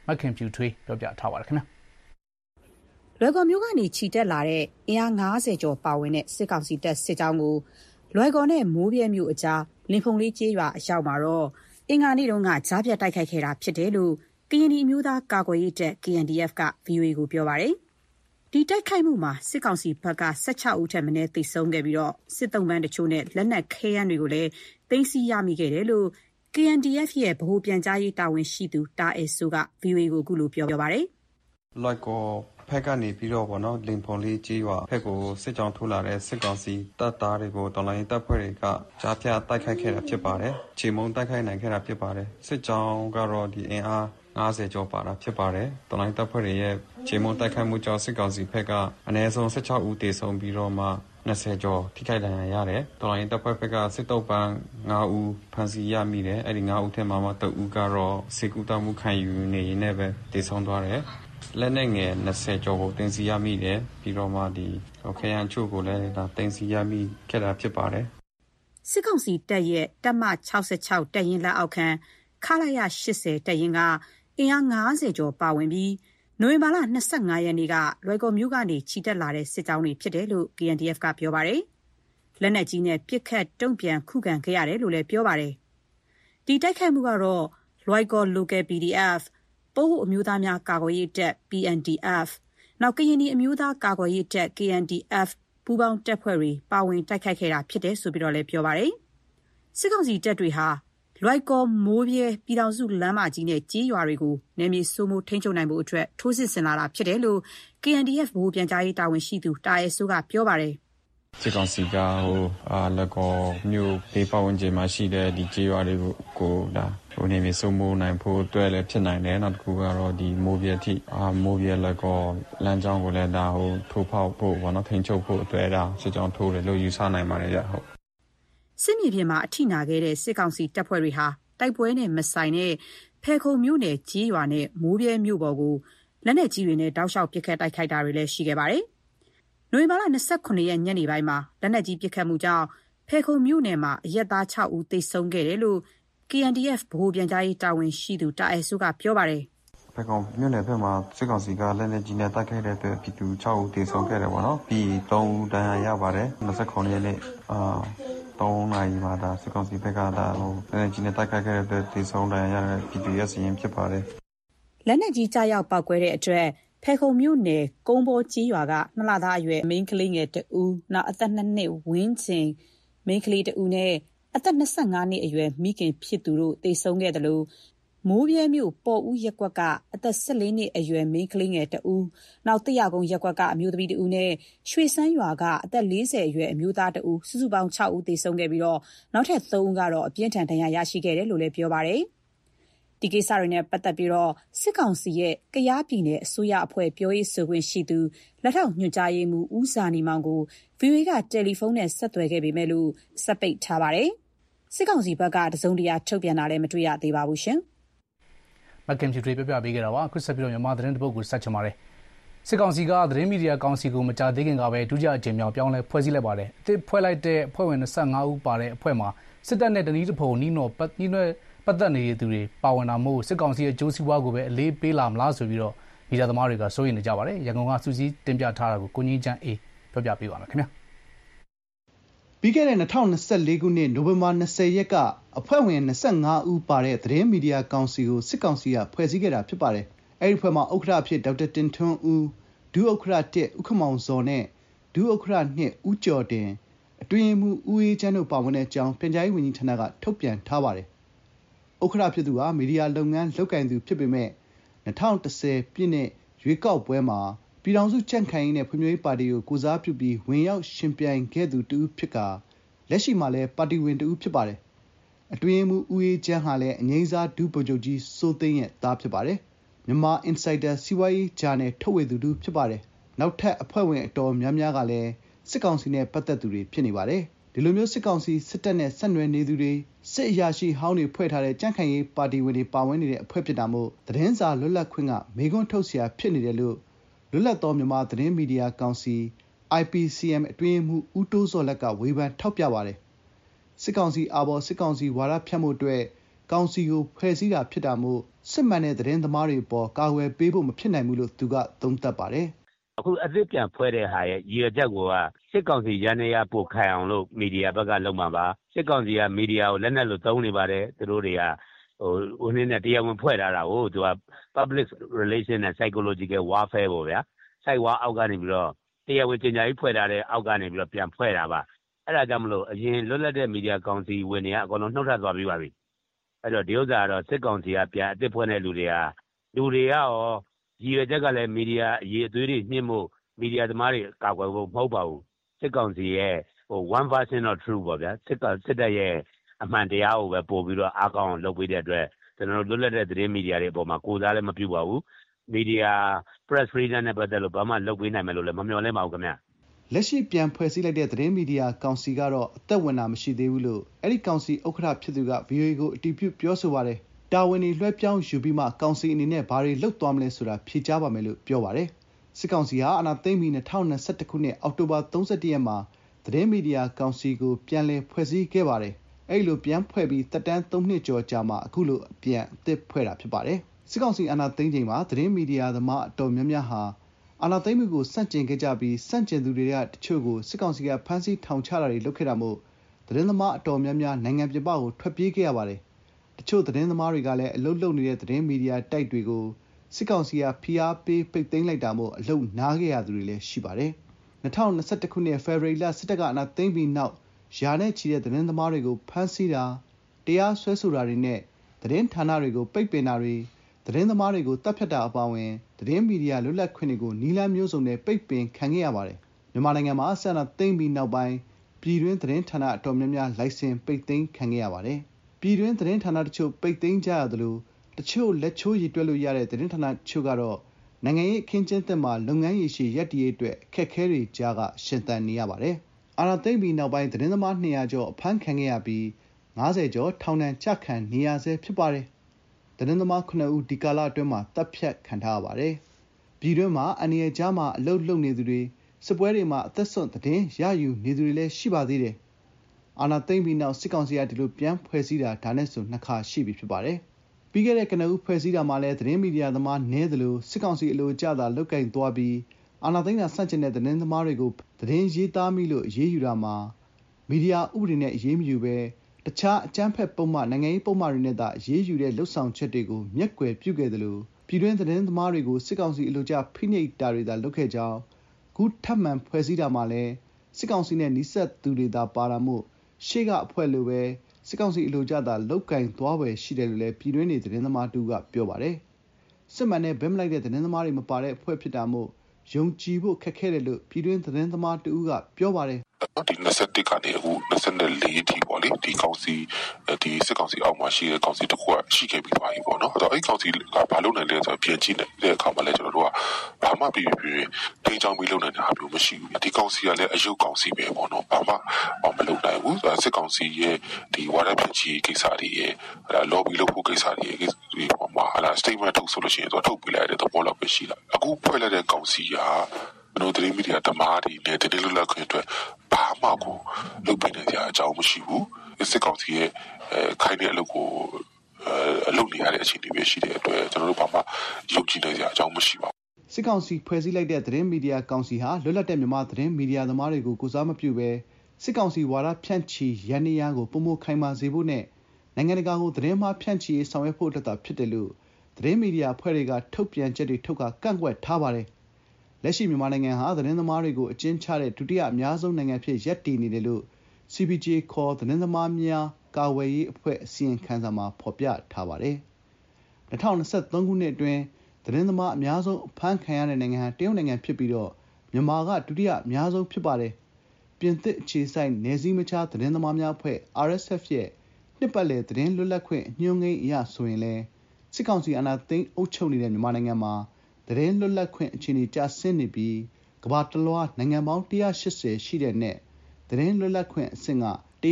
မခင်ဖြူထွေးပြောပြထားပါတယ်ခင်ဗျာလွယ်ကော်မျိုးကနေခြိတက်လာတဲ့အင်အား90ကျော်ပါဝင်တဲ့စစ်ကောင်စီတပ်စစ်ကြောင်းကိုလွယ်ကော်နဲ့မိုးပြဲမြို့အကြားလင်ဖုံလေးကျေးရွာအရောက်မှာတော့အင်္ဂါနေ့တုန်းကကြားပြတ်တိုက်ခိုက်ခဲ့တာဖြစ်တယ်လို့ကရင်နီအမျိုးသားကာကွယ်ရေးတပ် KNDF က VOA ကိုပြောပါတယ်။ဒီတိုက်ခိုက်မှုမှာစစ်ကောင်စီဘက်က16ဦးထက်မနည်းသေဆုံးခဲ့ပြီးတော့စစ်သုံးပန်းတချို့နဲ့လက်နက်ခဲယမ်းတွေကိုလည်းသိမ်းဆည်းရမိခဲ့တယ်လို့ KNDF ရဲ့ဗဟိုပြန်ကြားရေးတာဝန်ရှိသူတာအဲဆိုက VOA ကိုအခုလိုပြောပါတယ်။လွိုက်ကောဖက်ကနေပြီးတော့ပေါ့နော်လင်ဖုံလေးကြီးရွာဖက်ကိုစစ်ကြောင်းထိုးလာတဲ့စစ်ကောင်စီတပ်သားတွေကိုတော်လိုင်းတပ်ဖွဲ့တွေကကြားဖြတ်တိုက်ခိုက်ခဲ့တာဖြစ်ပါတယ်။ခြေမုံတိုက်ခိုက်နိုင်ခဲ့တာဖြစ်ပါတယ်။စစ်ကြောင်းကတော့ဒီအင်အား90ကျော်ပါတာဖြစ်ပါတယ်။တော်လိုင်းတပ်ဖွဲ့တွေရဲ့ခြေမုံတိုက်ခိုက်မှုကြောင့်စစ်ကောင်စီဖက်ကအနည်းဆုံး16ဦးသေဆုံးပြီးတော့မှ20ကျော်ထိခိုက်ဒဏ်ရာရတယ်။တော်လိုင်းတပ်ဖွဲ့ဖက်ကစစ်တုပ်ပန်း9ဦးဖမ်းဆီးရမိတယ်။အဲဒီ9ဦးထဲမှာမှ2ဦးကတော့စေကူတောက်မှုခံယူနေရင်းနဲ့ပဲသေဆုံးသွားတယ်။လက်နက်ငယ်20ကျော်ကိုတင်စီရမိတယ်ပြီးတော့မှဒီခရမ်းချို့ကိုလည်းဒါတင်စီရမိခဲ့တာဖြစ်ပါတယ်စစ်ကောင်စီတပ်ရဲ့တပ်မ66တပ်ရင်းလက်အောက်ခံခလာရ80တပ်ရင်းကအင်အား90ကျော်ပါဝင်ပြီးနိုဝင်ဘာလ25ရက်နေ့ကလွယ်ကော်မြို့ကနေခြိတက်လာတဲ့စစ်ကြောင်းတွေဖြစ်တယ်လို့ KNDF ကပြောပါတယ်လက်နက်ကြီးနဲ့ပစ်ခတ်တုံ့ပြန်ခုခံခဲ့ရတယ်လို့လည်းပြောပါတယ်ဒီတိုက်ခိုက်မှုကတော့လွယ်ကော် Local PDFပိုးအမျိုးသားများကာကွယ်ရေးတပ် PNDF နောက်ကရင်နီအမျိုးသားကာကွယ်ရေးတပ် KNDF ပူးပေါင်းတပ်ဖွဲ့တွေပါဝင်တိုက်ခိုက်ခဲ့တာဖြစ်တယ်ဆိုပြီးတော့လည်းပြောပါတယ်စစ်ကောင်စီတပ်တွေဟာလွိုက်ကော်မိုးပြဲပြည်တော်စုလမ်းမကြီးနဲ့ကြေးရွာတွေကိုနယ်မြေစိုးမိုးထိန်းချုပ်နိုင်ဖို့အတွက်ထိုးစစ်ဆင်လာတာဖြစ်တယ်လို့ KNDF ဗဟိုပြန်ကြားရေးတာဝန်ရှိသူတာအဲဆိုးကပြောပါတယ်စစ်ကောင်စီကလက်ကောမြို့ဒေသဝန်ကျင်းမှာရှိတဲ့ဒီကြေးရွာတွေကိုဒါနေမြေစိုးမိုးနိုင်ဖို့အတွက်လည်းဖြစ်နိုင်တယ်နောက်တစ်ခုကတော့ဒီမိုးပြဲထိမိုးပြဲလက်ကောလမ်းကြောင်းကိုလည်းဒါထိုးဖောက်ဖို့ဘောနော်ထိန်းချုပ်ဖို့အတွက်ဒါစစ်ကြောင်းထိုးတယ်လို့ယူဆနိုင်ပါတယ်ကြဟုတ်စစ်မြေပြင်မှာအထိနာခဲ့တဲ့စစ်ကောင်စီတပ်ဖွဲ့တွေဟာတိုက်ပွဲနဲ့မဆိုင်တဲ့ဖဲခုံမြို့နယ်ကြီးရွာနဲ့မိုးပြဲမြို့ပေါ်ကိုလက်နက်ကြီးတွေနဲ့တောက်လျှောက်ပစ်ခတ်တိုက်ခိုက်တာတွေလည်းရှိခဲ့ပါတယ်။နိုဝင်ဘာလ29ရက်ညနေပိုင်းမှာလက်နက်ကြီးပစ်ခတ်မှုကြောင့်ဖဲခုံမြို့နယ်မှာအရက်သား6ဦးသေဆုံးခဲ့တယ်လို့ KNDF ဗဟိုပြန်ကြားရေးတာဝန်ရှိသူတာအဲဆုကပြောပါတယ်။ဖဲခုံမြို့နယ်ဘက်မှာစစ်ကောင်စီကလက်နက်ကြီးနဲ့တိုက်ခိုက်တဲ့အတွက်ပြည်သူ6ဦးသေဆုံးခဲ့တယ်ပေါ့နော်။ပြီး3ဦးဒဏ်ရာရပါတယ်29ရက်နေ့3နာရီမှာဒါစစ်ကောင်စီဘက်ကဒါလက်နက်ကြီးနဲ့တိုက်ခိုက်ခဲ့တဲ့အတွက်သေဆုံးဒဏ်ရာရတဲ့ပြည်သူရဲ့စီးရင်ဖြစ်ပါတယ်။လက်နက်ကြီးကြားရောက်ပောက်ကွဲတဲ့အတွက်ဖဲခုံမြို့နယ်ကုန်းဘောကြီးရွာက2လသားအရွယ်မိန်းကလေးငယ်2ဦးနောက်အသက်2နှစ်ဝင်းချင်မိန်းကလေး2ဦးနဲ့အသက်25နှစ်အရွယ်မိခင်ဖြစ်သူတို့သေဆုံးခဲ့တယ်လို့မိုးပြဲမြို့ပေါ်ဦးရက်ကွက်ကအသက်14နှစ်အရွယ်မိန်းကလေးငယ်2ဦးနောက်တရကုန်းရက်ကွက်ကအမျိုးသမီး2ဦးနဲ့ရွှေစန်းရွာကအသက်40အရွယ်အမျိုးသား2ဦးစုစုပေါင်း6ဦးသေဆုံးခဲ့ပြီးတော့နောက်ထပ်3ဦးကတော့အပြင်းထန်ဒဏ်ရာရရှိခဲ့တယ်လို့လည်းပြောပါတယ်ဒီကိစ္စတွေနဲ့ပတ်သက်ပြီးတော့စစ်ကောင်စီရဲ့ကယားပြည်နယ်အစိုးရအဖွဲ့ပြောရေးဆိုခွင့်ရှိသူလက်ထောက်ညွှန်ကြားရေးမှူးဦးဇာနီမောင်ကို VOA ကတယ်လီဖုန်းနဲ့ဆက်သွယ်ခဲ့ပေမဲ့လို့စက်ပိတ်ထားပါတယ်စစ်ကောင်စီဘက်ကတစုံတရာထုတ်ပြန်တာလည်းမတွေ့ရသေးပါဘူးရှင်မကင်ဖြူထွေးပြပြပေးခဲ့တာပါအခုဆက်ပြီးတော့မြန်မာသတင်းတပုတ်ကိုဆက်ချင်ပါတယ်စစ်ကောင်စီကသတင်းမီဒီယာကောင်စီကိုမကြာသေးခင်ကပဲဒုတိယအကြိမ်မြောက်ပြောင်းလဲဖွဲ့စည်းလိုက်ပါတယ်အသစ်ဖွဲ့လိုက်တဲ့အဖွဲ့ဝင်25ဦးပါတဲ့အဖွဲ့မှာစစ်တပ်နဲ့တနည်းတစ်ပုံနီးနော်ပတ်သက်နေတဲ့သူတွေပါဝင်တာမို့စစ်ကောင်စီရဲ့ကျိုးစီးပွားကိုပဲအလေးပေးလာမလားဆိုပြီးတော့မီဒီယာသမားတွေကစိုးရိမ်နေကြပါတယ်ရန်ကုန်ကစူးစီးတင်ပြထားတာကိုကိုကြီးချမ်းအေးပြောပြပေးပါမယ်ခင်ဗျာပြီးခဲ့တဲ့2024ခုနှစ်နိုဝင်ဘာ20ရက်ကအဖွဲ့ဝင်25ဦးပါတဲ့သတင်းမီဒီယာကောင်စီကိုစစ်ကောင်စီကဖွဲ့စည်းခဲ့တာဖြစ်ပါတယ်အဲဒီဖွဲ့မှာဥက္ကဋ္ဌအဖြစ်ဒေါက်တာတင်ထွန်းဦးဒုဥက္ကဋ္ဌ1ဦးခမောင်ဇော်နဲ့ဒုဥက္ကဋ္ဌ2ဦးကျော်တင်အတွင်းမှုဦးအေးချမ်းတို့ပါဝင်တဲ့အကြောင်းပြန်ကြားရေးဝန်ကြီးဌာနကထုတ်ပြန်ထားပါတယ်ဥက္ကဋ္ဌဖြစ်သူဟာမီဒီယာလုပ်ငန်းလုပ်ကိုင်သူဖြစ်ပေမဲ့2010ပြည့်နှစ်ရွေးကောက်ပွဲမှာပြည်ထောင်စုကြံ့ခိုင်ရေးနဲ့ဖွံ့ဖြိုးရေးပါတီကိုကိုစားပြုပြီးဝင်ရောက်ရှင်ပြိုင်ခဲ့သူတူဖြစ်ကလက်ရှိမှာလည်းပါတီဝင်တူဖြစ်ပါတယ်အတွင်းမှုဦးအေးချမ်းဟာလည်းအငိမ့်စားဒုဗိုလ်ချုပ်ကြီးစိုးသိန်းရဲ့သားဖြစ်ပါတယ်မြန်မာ Insider စီးပွားရေးဂျာနယ်ထုတ်ဝေသူတူဖြစ်ပါတယ်နောက်ထပ်အဖွဲ့ဝင်အတော်များများကလည်းစစ်ကောင်စီနဲ့ပတ်သက်သူတွေဖြစ်နေပါတယ်ဒီလိုမျိုးစစ်ကောင်စီစစ်တပ်နဲ့ဆက်နွယ်နေသူတွေစစ်အရာရှိဟောင်းတွေဖွဲ့ထားတဲ့ကြံ့ခိုင်ရေးပါတီဝင်တွေပါဝင်နေတဲ့အဖွဲ့ဖြစ်တာမို့သတင်းစာလွတ်လပ်ခွင့်ကမေခွန်းထုတ်เสียဖြစ်နေတယ်လို့လွတ်လပ်သောမြန်မာသတင်းမီဒီယာကောင်စီ IPCM အတွင်းမှုဦးတိုးစောလက်ကဝေဖန်ထောက်ပြပါတယ်စစ်ကောင်စီအာဘော်စစ်ကောင်စီဝါဒဖြန့်မှုအတွက်ကောင်စီကိုဖွဲ့စည်းတာဖြစ်တာမို့စစ်မှန်တဲ့သတင်းသမားတွေပေါ်ကာကွယ်ပေးဖို့မဖြစ်နိုင်ဘူးလို့သူကသုံးသပ်ပါတယ်။အခုအသစ်ပြန်ဖွဲ့တဲ့ဟာရဲ့ရည်ရွယ်ချက်ကိုစစ်ကောင်စီရန်နေရပို့ခိုင်အောင်လို့မီဒီယာဘက်ကလုပ်မှာပါ။စစ်ကောင်စီကမီဒီယာကိုလက်နက်လို့သုံးနေပါတယ်။သူတို့တွေကဦးနှင်းနဲ့တရားဝင်ဖွဲ့ထားတာကိုသူက public relation နဲ့ psychological warfare ပေါ့ဗျာ။ site war အောက်ကနေပြီးတော့တရားဝင်ကြေညာရေးဖွဲ့ထားတဲ့အောက်ကနေပြီးတော့ပြန်ဖွဲ့တာပါ။အဲ့ဒါကြောင့်မလို့အရင်လွတ်လပ်တဲ့မီဒီယာကောင်စီဝင်တွေကအကုန်လုံးနှုတ်ထွက်သွားပြီးပါပြီ။အဲ့တော့ဒီဥစ္စာကတော့စစ်ကောင်စီကပြန်အသစ်ဖွဲ့တဲ့လူတွေကရောရည်ရွယ်ချက်ကလည်းမီဒီယာအရေးအသွေးတွေညှင်းဖို့မီဒီယာသမားတွေကာကွယ်ဖို့မဟုတ်ပါဘူးစစ်ကောင်စီရဲ့one version of truth ပေါ့ဗျာစစ်တပ်ရဲ့အမှန်တရားကိုပဲပို့ပြီးတော့အားကောင်းအောင်လုပ်ပေးတဲ့အတွက်ကျွန်တော်တို့လွတ်လပ်တဲ့သတင်းမီဒီယာတွေအပေါ်မှာကိုယ်စားလည်းမပြုပါဘူးမီဒီယာ press freedom နဲ့ပတ်သက်လို့ဘာမှလုပ်ပေးနိုင်မယ်လို့လည်းမမျှော်လင့်ပါဘူးခင်ဗျလက်ရှိပြန်ဖွဲ့စည်းလိုက်တဲ့သတင်းမီဒီယာကောင်စီကတော့အသက်ဝင်တာမရှိသေးဘူးလို့အဲ့ဒီကောင်စီဥက္ကဋ္ဌဖြစ်သူက VOA ကိုအတည်ပြုပြောဆိုပါတယ်တာဝန်တွေလွှဲပြောင်းယူပြီးမှကောင်စီအနေနဲ့ဘာတွေလုပ်သွားမလဲဆိုတာဖြေကြားပါမယ်လို့ပြောပါတယ်စစ်ကောင်စီဟာအာဏာသိမ်းပြီး2021ခုနှစ်အောက်တိုဘာ31ရက်မှာသတင်းမီဒီယာကောင်စီကိုပြန်လည်ဖွဲ့စည်းခဲ့ပါတယ်အဲ့လိုပြန်ဖွဲ့ပြီးတက်တန်း3နှစ်ကျော်ကြာမှအခုလိုပြန်အသစ်ဖွဲ့တာဖြစ်ပါတယ်စစ်ကောင်စီအာဏာသိမ်းချိန်မှာသတင်းမီဒီယာသမားအတော်များများဟာအာဏာသိမ်းမှုကိုစန့်ကျင်ခဲ့ကြပြီးစန့်ကျင်သူတွေကတချို့ကိုစစ်ကောင်စီကဖမ်းဆီးထောင်ချတာတွေလုပ်ခဲ့တာမို့သတင်းသမားအတော်များများနိုင်ငံပြင်ပကိုထွက်ပြေးခဲ့ရပါတယ်တချို့သတင်းသမားတွေကလည်းအလုပ်လုပ်နေတဲ့သတင်းမီဒီယာတိုက်တွေကိုစစ်ကောင်စီကဖိအားပေးပိတ်သိမ်းလိုက်တာမို့အလုပ်နားခဲ့ရသူတွေလည်းရှိပါတယ်2021ခုနှစ်ဖေဖော်ဝါရီလစစ်တပ်ကအာဏာသိမ်းပြီးနောက်ရာနဲ့ချီတဲ့သတင်းသမားတွေကိုဖမ်းဆီးတာတရားစွဲဆိုတာတွေနဲ့သတင်းဌာနတွေကိုပိတ်ပင်တာတွေသတင်းသမားတွေကိုတပ်ဖြတ်တာအပါအဝင်သတင်းမီဒီယာလွတ်လပ်ခွင့်တွေကိုနီလန်းမျိုးစုံနဲ့ပိတ်ပင်ခံခဲ့ရပါတယ်မြန်မာနိုင်ငံမှာဆန္ဒသိမ်းပြီးနောက်ပိုင်းပြည်တွင်းသတင်းဌာနအတော်များများလိုင်စင်ပိတ်သိမ်းခံခဲ့ရပါတယ်ပြည်တွင်းသတင်းဌာနတချို့ပိတ်သိမ်းကြရသလိုတချို့လက်ချိုးရည်တွက်လို့ရတဲ့သတင်းဌာနတချို့ကတော့နိုင်ငံရေးအခင်းကျင်းသစ်မှာလုပ်ငန်းရည်ရှိရပ်တည်ရေးအတွက်အခက်အခဲတွေကြားကရှင်သန်နေရပါတယ်အာဏာသိမ်းပြီးနောက်ပိုင်းသတင်းသမား200ကျော်အဖမ်းခံခဲ့ရပြီး90ကျော်ထောင်ဒဏ်ကျခံနေရဆဲဖြစ်ပါတယ်သတင်းသမား9ဦးဒီကာလအတွင်းမှာတပ်ဖြတ်ခံထားရပါတယ်ပြည်တွင်းမှာအနေအကြားမှာအလုပ်လုပ်နေသူတွေစစ်ပွဲတွေမှာအသက်ဆုံးသတင်းရယူနေသူတွေလည်းရှိပါသေးတယ်အာဏာသိမ်းပြီးနောက်စစ်ကောင်စီကဒီလိုပြန်ဖွဲ့စည်းတာဒါနဲ့ဆို2ခါရှိပြီဖြစ်ပါတယ်ပြီးခဲ့တဲ့ကနဦးဖွဲ့စည်းတာမှာလည်းသတင်းမီဒီယာသမားနည်းသလိုစစ်ကောင်စီအလိုကျတာလုတ်ကင်သွားပြီးအာဏာသိမ်းတာဆန့်ကျင်တဲ့သတင်းသမားတွေကိုသတင်းရေးသားမိလို့အရေးယူတာမှာမီဒီယာဥပဒေနဲ့အရေးမယူဘဲတခြားအကြမ်းဖက်ပုံမှန်နိုင်ငံရေးပုံမှန်တွေနဲ့သာအရေးယူတဲ့လှုပ်ဆောင်ချက်တွေကိုမျက်ကွယ်ပြုခဲ့တယ်လို့ပြည်တွင်းသတင်းသမားတွေကိုစစ်ကောင်စီအလိုကျဖိနှိပ်တာတွေသာလုပ်ခဲ့ကြောင်းခုထပ်မံဖွဲ့စည်းတာမှာလည်းစစ်ကောင်စီနဲ့နှိစက်သူတွေသာပါတာမို့ရှေ့ကအဖွဲ့လိုပဲစစ်ကောင်စီအလိုကျတာလုတ်ကင်သွားပဲရှိတယ်လို့လည်းပြည်တွင်းနေသတင်းသမားတူကပြောပါတယ်စစ်မှန်တဲ့ဗင်းမလိုက်တဲ့သတင်းသမားတွေမပါတဲ့အဖွဲ့ဖြစ်တာမို့ယုံကြည်ဖို့ခက်ခဲတယ်လို့ပြည်တွင်းသတင်းသမားတူကပြောပါတယ်ဒီ21ကနေအခု24ထိပေါ့လေဒီကောင်စီဒီစစ်ကောင်စီအောက်မှာရှိတဲ့ကောင်စီတစ်ခုကရှိခဲ့ပြီးသွားပြီပေါ့နော်အဲ့တော့အဲ့ကောင်စီကဘာလုပ်နိုင်လဲဆိုတော့ပြင်ကြည့်တဲ့အခါမှာလည်းကျွန်တော်တို့ကဘာမှပြထိန်းချောင်းပြီးလုပ်နိုင်တာမျိုးမရှိဘူးဒီကောင်စီကလည်းအယုတ်ကောင်စီပဲပေါ့နော်ဘာမှမလုပ်နိုင်ဘူးစစ်ကောင်စီရဲ့ဒီဝါဒဖြန့်ချီကိစ္စတွေရဲ့lobby လုပ်ဖို့ကိစ္စတွေရဲ့ဒီပေါ်မှာဟာ statement ထုတ်ဆိုလို့ရှိရင်တော့ထုတ်ပြလိုက်တဲ့သဘောလောက်ပဲရှိတာအခုဖွဲ့လိုက်တဲ့ကောင်စီကကျွန်တော်သတင်းမီဒီယာတမားတွေနဲ့သတင်းလွတ်လပ်ခွင့်အတွက်ဘာမှကိုလုပ်ပေးနိုင်ကြအကြောင်းမရှိဘူးစစ်ကောင်စီရဲ့ခိုင်တဲ့အလုပ်ကိုအလုပ်နေရတဲ့အခြေအနေပဲရှိတဲ့အတွက်ကျွန်တော်တို့ဘာမှယုံကြည်နိုင်ကြအကြောင်းမရှိပါဘူးစစ်ကောင်စီဖွဲ့စည်းလိုက်တဲ့သတင်းမီဒီယာကောင်စီဟာလွတ်လပ်တဲ့မြန်မာသတင်းမီဒီယာသမားတွေကိုကိုစားမပြုဘဲစစ်ကောင်စီဝါဒဖြန့်ချီရန်နေရန်ကိုပုံမခိုင်မာစေဖို့နဲ့နိုင်ငံတကာကိုသတင်းမှားဖြန့်ချီရေးဆောင်ရွက်ဖို့အတွက်သာဖြစ်တယ်လို့သတင်းမီဒီယာအဖွဲ့တွေကထုတ်ပြန်ချက်တွေထုတ်ကကန့်ကွက်ထားပါတယ်လက်ရှိမြန်မာနိုင်ငံဟာသတင်းသမားတွေကိုအကျဉ်းချတဲ့ဒုတိယအများဆုံးနိုင်ငံဖြစ်ရပ်တည်နေတယ်လို့ CPJ ခေါ်သတင်းသမားများကာဝယ်ရေးအဖွဲ့အစည်းအဝေးခန်းစာမှာဖော်ပြထားပါတယ်2023ခုနှစ်အတွင်းသတင်းသမားအများဆုံးအဖမ်းခံရတဲ့နိုင်ငံဟာတရုတ်နိုင်ငံဖြစ်ပြီးတော့မြန်မာကဒုတိယအများဆုံးဖြစ်ပါတယ်ပြင်သစ်အခြေစိုက်နယ်စည်းမခြားသတင်းသမားများအဖွဲ့ RSF ရဲ့နှစ်ပတ်လည်သတင်းလွတ်လပ်ခွင့်ညွှန်းကိန်းအရဆိုရင်လည်းစစ်ကောင်စီအာဏာသိမ်းအုပ်ချုပ်နေတဲ့မြန်မာနိုင်ငံမှာသတင်းလွတ်လပ်ခွင့်အခြေအနေကျဆင်းနေပြီးကမ္ဘာတလွှားနိုင်ငံပေါင်း180ရှိတဲ့နဲ့သတင်းလွတ်လပ်ခွင့်အဆင့်က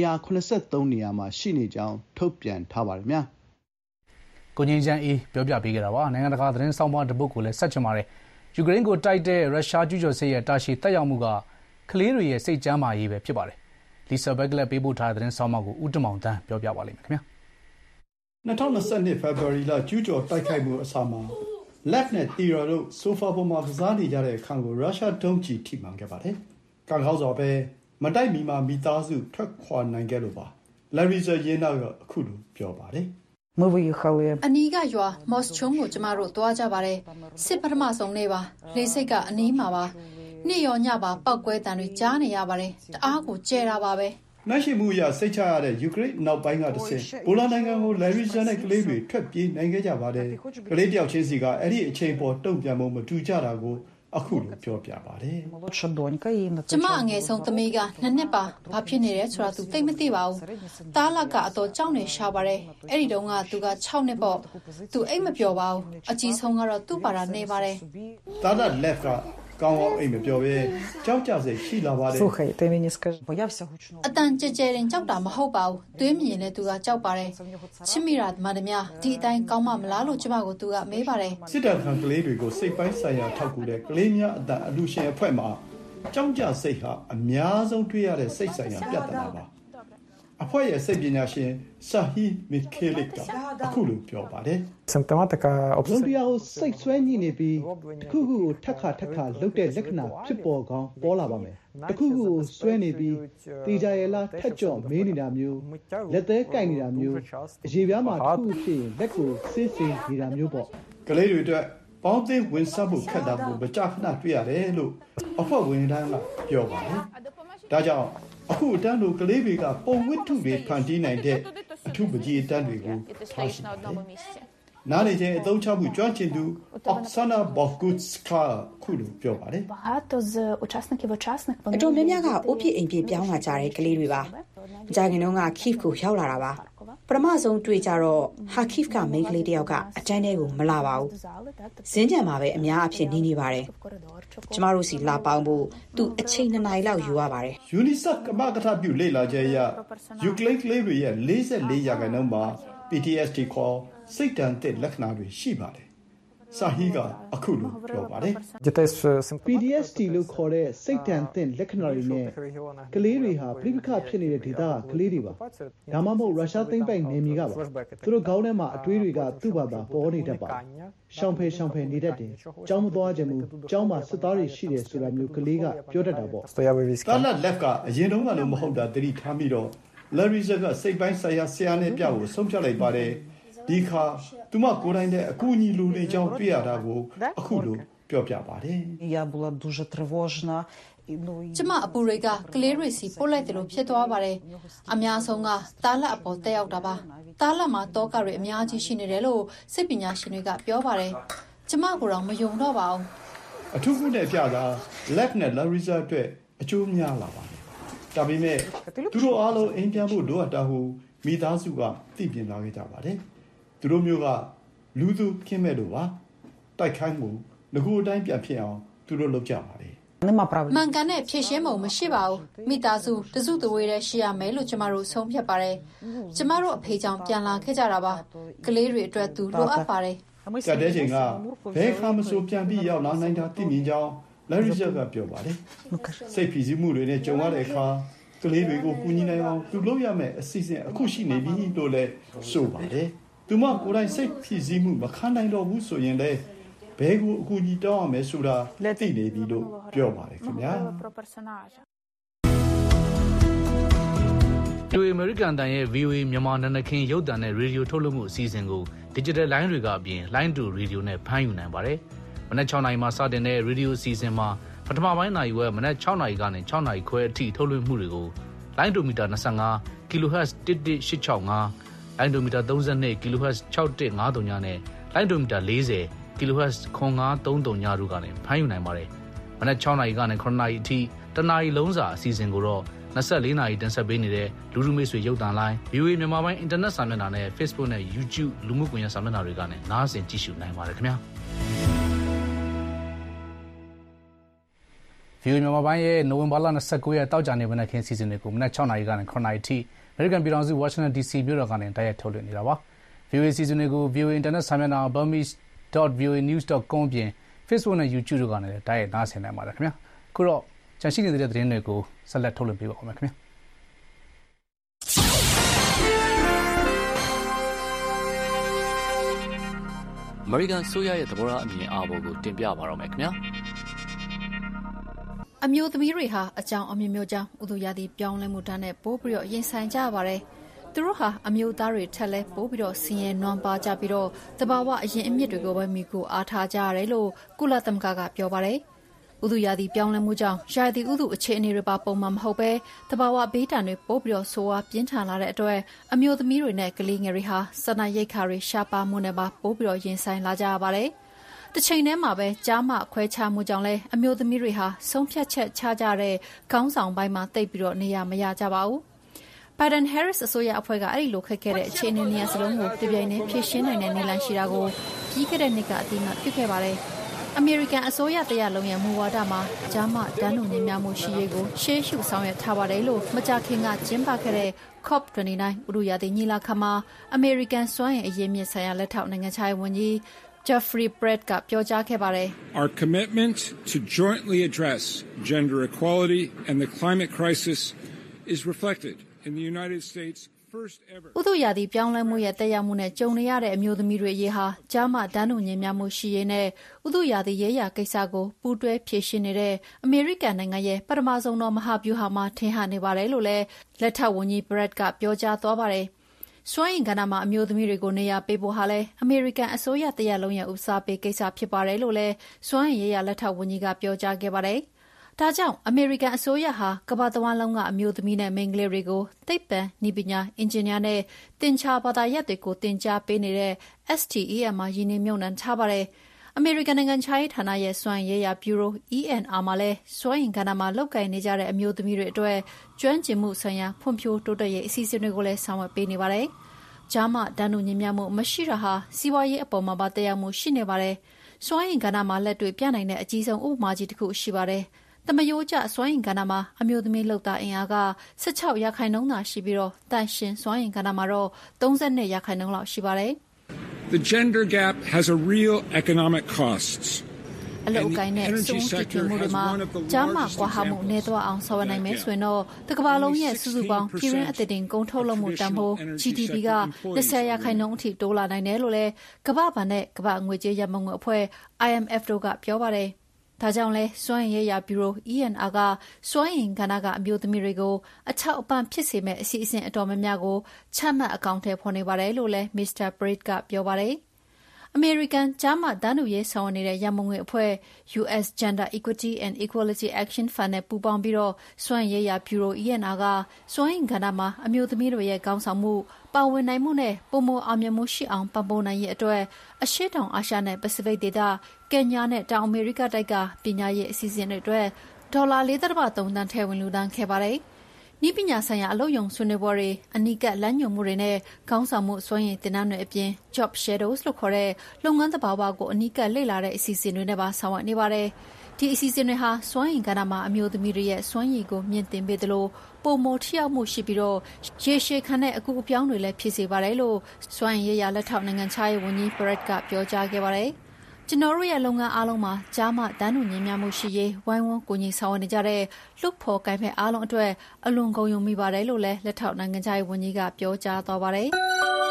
183နေရာမှာရှိနေကြောင်းထုတ်ပြန်ထားပါတယ်ဗျာကိုငင်းချမ်းအေးပြောပြပေးခဲ့တာပါနိုင်ငံတကာသတင်းဆောင်မတစ်ပုဒ်ကိုလည်းဆက်ချင်ပါတယ်ယူကရိန်းကိုတိုက်တဲ့ရုရှားကျူးကျော်စစ်ရဲ့တာရှည်တက်ရောက်မှုကကလေးတွေရဲ့စိတ်ကြမ်းမာရေးပဲဖြစ်ပါတယ်လီဆာဘက်ကလည်းပေးပို့ထားတဲ့သတင်းဆောင်မကိုဦးတမောင်တန်းပြောပြပါလိမ့်မယ်ခင်ဗျာ 2022 February လကျူးကျော်တိုက်ခိုက်မှုအစမှာ Lev နဲ့ Tira တို့ဆိုဖာပေါ်မှာကစားနေကြတဲ့အခန်းကိုရုရှားဒုံးကျည်ထိမှန်ခဲ့ပါတယ်။ကံကောင်းစွာပဲမတိုက်မီမှာမိသားစုထွက်ခွာနိုင်ခဲ့လို့ပါ။ Larisa Yena ကအခုလိုပြောပါတယ်။အနီးကရွာမော့စချုံကိုကျမတို့သွားကြပါတယ်။စစ်ပထမဆုံးနေ့ပါ။လေဆိပ်ကအနီးမှာပါ။နေ့ရောညပါပောက်ကွဲတံတွေကြားနေရပါတယ်။တအားကိုကျဲတာပါပဲ။နိုင်ရှိမှုအရစိတ်ချရတဲ့ယူကရိန်းနောက်ပိုင်းကတဆင့်ပိုလန်နိုင်ငံကို Larisa နဲ့ကလေးတွေထွက်ပြေးနိုင်ခဲ့ကြပါတယ်။ကလေးတယောက်ချင်းစီကအဲ့ဒီအချိန်ပေါ်တုံ့ပြန်မှုမတူကြတာကိုအခုလိုပြောပြပါတယ်။ကျမအငယ်ဆုံးသမီးက2နှစ်ပါဘာဖြစ်နေလဲဆိုတာသူသိမသိပါဘူး။တားလကအတော်ကြောက်နေရှာပါတယ်။အဲ့ဒီတုန်းကသူက6နှစ်ပေါ့။သူအိတ်မပျော်ပါဘူး။အကြီးဆုံးကတော့သူ့ပါတာနေပါတယ်။တားလလက်ဖကကောင်းအောင်အိမ်မပြောပဲကြောက်ကြစိတ်ရှိလာပါတယ်အတန်ကြဲကြဲရင်ကြောက်တာမဟုတ်ပါဘူးတွေးမြင်လဲသူကကြောက်ပါတယ်ချစ်မိတာမှန်တယ်များဒီအတိုင်းကောင်းမှမလားလို့ကျမကိုသူကမေးပါတယ်စစ်တပ်ခံကလေးတွေကိုစိတ်ပိုင်းဆိုင်ရာထောက်ကူတဲ့ကလေးများအတန်အလူရှင်အဖွဲ့မှာကြောက်ကြစိတ်ဟာအများဆုံးတွေ့ရတဲ့စိတ်ဆိုင်ရာပြဿနာပါအဖွဲ့ရဲ့စိတ်ပညာရှင်ဆာဟီမီကေလစ်ကအခုလိုပြောပါတယ်လုံတရားကိုစိတ်ဆွဲညှိနေပြီးတစ်ခုခုကိုထက်ခါလှုပ်တဲ့လက္ခဏာဖြစ်ပေါ်ကောင်းပေါ်လာပါမယ်တစ်ခုခုကိုဆွဲနေပြီးတေချာရဲလားထက်ကြော့မေးနေတာမျိုးလက်သေးကိုက်နေတာမျိုးအရေပြားမှာတစ်ခုဖြစ်ရင်လက်ကိုစစ်နေတာမျိုးပေါ့ကလေးတွေအတွက်ပေါင်းသိဝင်စားဖို့ခက်တာကိုမကြခဏတွေ့ရတယ်လို့အဖွဲ့ဝင်တိုင်းကပြောပါတယ်ဒါကြောင့်အခုအတန်းတို့ကလေးတွေကပုံဝတ္ထုတွေဖန်တီးနိုင်တဲ့အထုပကြီးအတန်းတွေကိုထားရှိပါတယ်။နားနေချင်းအသုံးချမှုကျွမ်းကျင်သူ Oksana Bogutska ခုလိုပြောပါတယ်။အတော်များများကအိုးပြည့်အိမ်ပြည့်ပြောင်းလာကြတဲ့ကလေးတွေပါ။ကြာခင်တုန်းက Kyiv ကိုရောက်လာတာပါ။ပထမဆုံးတွေ့ကြတော့ Kyiv ကမိန်းကလေးတယောက်ကအတန်းထဲကိုမလာပါဘူး။ဇင်းကြံမှာပဲအများအဖြစ်နေပါတယ်။ကျမတို့စီလာပေါင်းဖို့သူအချိန်2နာရီလောက်ယူရပါတယ်။ UNICEF ကမကထပြုလေ့လာချက်အရယူကရိန်းကလေးတွေရဲ့44%မှာ PTSD ခေါ်စိတ်တန်တဲ့လက္ခဏာတွေရှိပါတယ်။ဆာဟီကအခုလိုပြောပါတယ်။ PTSD လို့ခေါ်တဲ့စိတ်တန်တဲ့လက္ခဏာတွေနဲ့ကလေးတွေဟာပြိပခဖြစ်နေတဲ့ဒေသကကလေးတွေပါ။ဒါမှမဟုတ်ရုရှားသိမ်းပိုက်နေမီကပါ။သူတို့ခေါင်းထဲမှာအတွေးတွေကသူ့ဘာသာပေါ်နေတတ်ပါ။ရှောင်ဖယ်နေတတ်တယ်။ကြောင်းမသွားခြင်းမူကြောင်းမှာစစ်သားတွေရှိတယ်ဆိုတာမျိုးကလေးကပြောတတ်တာပေါ့။တာလတ်လက်ကအရင်တုန်းကလို့မဟုတ်တာသတိထားပြီးတော့ Larisa ကစိတ်ပိုင်းဆိုင်ရာဆရာနဲ့ပြဖို့ဆုံးဖြတ်လိုက်ပါတယ်။ဒီခါသူမကိုယ်တိုင်တဲ့အကူအညီလူတွေကြောင့်တွေ့ရတာကိုအခုလိုပြောပြပါတယ်ကျမအပူတွေကကလေးတွေစီပို့လိုက်တယ်လို့ဖြစ်သွားပါတယ်အများဆုံးကတားလက်အပေါ်တက်ရောက်တာပါတားလက်မှာတောကတွေအများကြီးရှိနေတယ်လို့စိတ်ပညာရှင်တွေကပြောပါတယ်ကျမကိုတော့မယုံတော့ပါဘူးအထူးခုနဲ့ပြတာ Lev နဲ့ Larisa အတွက်အကျိုးများလာပါတယ်ဒါပေမဲ့သူတို့အားလုံးအိမ်ပြန်ဖို့လိုအပ်တာဟုမိသားစုကသိမြင်လာခဲ့ကြပါတယ်သူတို့မျိုးကလူသူခင်းမဲ့လို့ပါတိုက်ခိုင်းမှုငကူအတိုင်းပြန်ဖြစ်အောင်သူတို့လုပ်ကြပါတယ်မှန်ကန်တဲ့ဖြည့်ရှင်းမှုမရှိပါဘူးမိသားစုတစုတဝေးတည်းရှိရမယ်လို့ကျမတို့ဆုံးဖြတ်ပါတယ်ကျမတို့အဖေကြောင့်ပြန်လာခဲ့ကြတာပါကလေးတွေအတွက်သူလိုအပ်ပါတယ်ကြတဲ့ချိန်ကဘယ်ခါမှဆိုပြန်ပြီးရောက်လာနိုင်တာသိမြင်ကြောင်း Larisa ကပြောပါတယ်စိတ်ဖိစီးမှုတွေနဲ့ကြုံရတဲ့အခါကလေးတွေကိုကူညီနိုင်အောင်သူလုပ်ရမယ့်အစီအစဉ်အခုရှိနေပြီလို့လည်းဆိုပါတယ်သူမကိုယ်တိုင်စိတ်ဖိစီးမှုမခံနိုင်တော့ဘူးဆိုရင်လည်းဘယ်ကိုအကူအညီတောင်းရမယ်ဆိုတာသိနေပြီလို့ပြောပါတယ်ခင်ဗျာ VOA American တန်ရဲ့ VOA မြန်မာနာနခင်ရုပ်သံနဲ့ရေဒီယိုထုတ်လွှင့်မှုအစီအစဉ်ကို Digital Line တွေကအပြင် Line to Radio နဲ့ဖမ်းယူနိုင်ပါတယ်။မနက်6:00 နာရီမှာစတင်တဲ့ရေဒီယိုအစီအစဉ်မှာပထမပိုင်းနာရီဝက်မနက်6:00 နာရီကနေ6:00 နာရီခွဲအထိထုတ်လွှင့်မှုတွေကို Line to Meter 25 kHz 11865 Line to Meter 32 kHz 6153ညနဲ့ Line to Meter 40 kHz 9533ညတို့ကနေဖမ်းယူနိုင်ပါတယ်။မနက်6:00 နာရီကနေ9:00 နာရီအထိတနာရီလုံးစာအစီအစဉ်ကိုတော့24 နာရီတင်ဆက်ပေးနေတဲ့လူလူမိတ်ဆွေရုပ်သံလိုင်း VOA မြန်မာပိုင်း internet စာမျက်နှာနဲ့ Facebook နဲ့ YouTube လူမှုကွန်ရက်စာမျက်နှာတွေကနေနားဆင်ကြည့်ရှုနိုင်ပါတယ်ခင်ဗျာ VOA မြန်မာပိုင်းရဲ့နိုဝင်ဘာလ29ရက်တောက်ကြနေမနက်ခင်းစီစဉ်တွေကိုမနက်6:00 နာရီကနေ9:00 နာရီအထိ American ပြည်ထောင်စု Washington DC မြို့တော်ကနေတိုက်ရိုက်ထုတ်လွှင့်နေတာပါ VOA စီစဉ်တွေကို VOA internet စာမျက်နှာ burmese.voanews.com ပြင် Facebook နဲ့ YouTube တို့ကနေတိုက်ရိုက်နားဆင်နိုင်ပါတယ်ခင်ဗျာအခုတော့ကျန်ရှိနေတဲ့သတင်းတွေကိုဆက်လက်ထုတ်လွှင့်ပေးပါဦးမယ်ခင်ဗျာမေရိကန်ဆိုရရဲ့သဘောထားအမြင်အာဘော်ကိုတင်ပြပါတော့မယ်ခင်ဗျာအမျိုးသမီးတွေဟာအကြောင်းအမျိုးမျိုးကြောင့်ဥတုရာသီပြောင်းလဲမှုတန်းနဲ့ပိုးပြီးတော့ရင်ဆိုင်ကြရပါတယ်သူတို့ဟာအမျိုးသားတွေထက်လဲပိုးပြီးတော့ဆင်းရဲနွမ်းပါကြပြီးတော့တဘာဝအရင်အမြစ်တွေကိုပဲမိကိုအားထားကြရတယ်လို့ကုလသမဂ္ဂကပြောပါတယ်ဥတုရာသီပြောင်းလဲမှုကြောင့်ရာသီဥတုအခြေအနေတွေပါပုံမှန်မဟုတ်ပဲတဘာဝဘေးဒဏ်တွေပိုးပြီးတော့ဆိုးဝါးပြင်းထန်လာတဲ့အတွက်အမျိုးသမီးတွေနဲ့ကလေးငယ်တွေဟာစားနပ်ရိက္ခာတွေရှားပါမှုနဲ့ပါပိုးပြီးတော့ရင်ဆိုင်လာကြရပါတယ်တစ်ချိန်တည်းမှာပဲကြားမခွဲခြားမှုကြောင့်လဲအမျိုးသမီးတွေဟာဆုံးဖြတ်ချက်ချကြတဲ့ခေါင်းဆောင်ပိုင်းမှာတိတ်ပြီးတော့နေရမရကြပါဘူး။ Biden Harris အစိုးရအဖွဲ့ကအဲ့ဒီလိုခက်ခဲတဲ့အခြေအနေနေရာစလုံးကိုပြပြနေဖြည့်ရှင်းနိုင်တဲ့နည်းလမ်းရှိတာကိုပြီးခဲ့တဲ့နှစ်ကအတိအမှတ်ပြုခဲ့ပါတယ်။ အမေရိကန်အစိုးရတရားလုံးရဲ့မူဝါဒမှာဂျာမတန်းလူငင်းများမှုရှိရေးကိုရှေးရှုဆောင်ရွက်ထားပါတယ်လို့မကြာခင်ကကျင်းပခဲ့တဲ့ COP29 ဥတုရာသီညီလာခံမှာအမေရိကန်စွမ်းအင်အရေးမြစ်ဆိုင်ရာလက်ထောက်နိုင်ငံခြားရေးဝန်ကြီး Jeffrey Brett ကပြောကြားခဲ့ပါတယ်။ Our commitment to jointly address gender equality and the climate crisis is reflected in the United Statesဥတုရာသီပြောင်းလဲမှုရဲ့တက်ရောက်မှုနဲ့ကြုံနေရတဲ့အမျိုးသမီးတွေအရေးဟာကြားမတန်းတူညီမျှမှုရှိရေးနဲ့ဥတုရာသီရေးရာကိစ္စကိုပူးတွဲဖြေရှင်းနေတဲ့အမေရိကန်နိုင်ငံရဲ့ပထမဆုံးသောမဟာဗျူဟာမှာထင်ဟပ်နေပါတယ်လို့လည်းလက်ထောက်ဝန်ကြီး Brett ကပြောကြားသွားပါတယ်။စွမ်းအင်ကဏ္ဍမှာအမျိုးသမီးတွေကိုနေရာပေးဖို့ဟာလည်းအမေရိကန်အစိုးရတရားလုံးရဲ့ဦးစားပေးကိစ္စဖြစ်ပါတယ်လို့လည်းစွမ်းအင်ရေးရာလက်ထောက်ဝန်ကြီးကပြောကြားခဲ့ပါတယ်။ဒါကြောင့်အမေရိကန်အစိုးရဟာကမ္ဘာတဝန်းလုံးကအမျိုးသမီးနဲ့မိန်းကလေးတွေကိုသိပ္ပံ၊နည်းပညာ၊အင်ဂျင်နီယာနဲ့သင်္ချာဘာသာရပ်တွေကိုသင်ကြားပေးနေတဲ့ STEM မှာရင်းနှီးမြှုပ်နှံထားပါတယ်။အမေရိကန်နိုင်ငံခြားရေးဌာနရဲ့စွမ်းအင်ရေးရာဗျူရို ENR မှာလည်းစွမ်းအင်ကဏ္ဍမှာလုပ်ကိုင်နေကြတဲ့အမျိုးသမီးတွေအတွက်ကျွမ်းကျင်မှုဆိုင်ရာဖွံ့ဖြိုးတိုးတက်ရေးအစီအစဉ်တွေကိုလည်းဆောင်ရွက်ပေးနေပါတယ်။ဂျာမတန်းတူညီမျှမှုမရှိတာဟာစီးပွားရေးအပေါ်မှာပါသက်ရောက်မှုရှိနေပါတယ်။စွမ်းအင်ကဏ္ဍမှာလက်တွေ့ပြနိုင်တဲ့အကြီးဆုံးဥပမာကြီးတစ်ခုရှိပါတယ်။သမယိုးကျစွမ်းအင်ကဏ္ဍမှာအမျိုးသမီးလုပ်သားအင်အားက 16% သာရှိပြီးတော့တန်ရှင်စွမ်းအင်ကဏ္ဍမှာတော့ 32% လောက်ရှိပါတယ်။ The gender gap has a real economic costs. အလုပ်ကိုင်းနဲ့စုံတည်ထွင်မှုတွေမှာဂျာမကွာဟမှုနေသွားအောင်ဆောင်ရွက်နိုင်မယ်ဆိုရင်တော့တကမ္ဘာလုံးရဲ့စုစုပေါင်းပြည်တွင်းအသစ်တင်ကုန်ထုတ်လုပ်မှုတန်ဖိုး GDP က 20% အထိတိုးလာနိုင်တယ်လို့လည်းကမ္ဘာ့ဘဏ်နဲ့ကမ္ဘာ့ငွေကြေးရန်ပုံငွေအဖွဲ့ IMF တို့ကပြောပါတယ်။ဒါကြောင့်လဲစွမ်းအင်ရေးရာဗျူရို ENR ကစွမ်းအင်ကဏ္ဍကအမျိုးသမီးတွေကိုအထောက်အပံ့ဖြစ်စေမယ့်အစီအစဉ်အတော်များများကိုချမှတ်အကောင်အထည်ဖော်နေပါတယ်လို့လည်း Mr. Brett ကပြောပါတယ်။အမေရိကန်ဂျာမတန်းတူရေးဆောင်ရွက်နေတဲ့ရန်ပုံငွေအဖွဲ့ US Gender Equity and Equality Action Fund နဲ့ပူးပေါင်းပြီးတော့စွမ်းအင်ရေးရာဗျူရို ENR ကစွမ်းအင်ကဏ္ဍမှာအမျိုးသမီးတွေရဲ့ခေါင်းဆောင်မှုပါဝင်နိုင်မှုနဲ့ပုံမအောင်မြင်မှုရှိအောင်ပံ့ပိုးနိုင်ရေးအတွက်အရှေ့တောင်အာရှနဲ့ပစိဖိတ်ဒေသကင်ညာနဲ့တောင်အမေရိကတိုက်ကပညာရေးအစီအစဉ်တွေအတွက်ဒေါ်လာ 4.3 သန်းထည့်ဝင်လှူဒါန်းခဲ့ပါတယ်။နည်းပညာဆိုင်ရာအလုပ်ရုံဆွေးနွေးပွဲတွေအနီးကပ်လမ်းညွှန်မှုတွေနဲ့ခေါင်းဆောင်မှုစွမ်းရည်သင်တန်းတွေအပြင် Job Shadows လို့ခေါ်တဲ့လုပ်ငန်းသဘာဝကိုအနီးကပ်လေ့လာတဲ့အစီအစဉ်တွေနဲ့ပါဆောင်ရွက်နေပါတယ်။ဒီအစီအစဉ်တွေဟာစွမ်းရည်ကဏ္ဍမှာအမျိုးသမီးတွေရဲ့စွမ်းရည်ကိုမြင့်တင်ပေးသလိုပိုမိုထိရောက်မှုရှိပြီးတော့ရေရှည်ခံတဲ့အကူအပြောင်းတွေလည်းဖြစ်စေပါတယ်လို့စွမ်းရည်ရေးရာလက်ထောက်နိုင်ငံခြားရေးဝန်ကြီး Brett ကပြောကြားခဲ့ပါတယ်။ကျွန်တော်တို့ရဲ့လုပ်ငန်းအားလုံးမှာကြားမတန်းတူညီမျှမှုရှိရေးဝိုင်းဝန်းကူညီဆောင်ရွက်နေကြတဲ့လူ့ဖော်ကိုင်ဖက်အားလုံးအတွက်အလွန်ဂုဏ်ယူမိပါတယ်လို့လည်းလက်ထောက်နိုင်ငံခြားရေးဝန်ကြီးကပြောကြားသွားပါတယ်။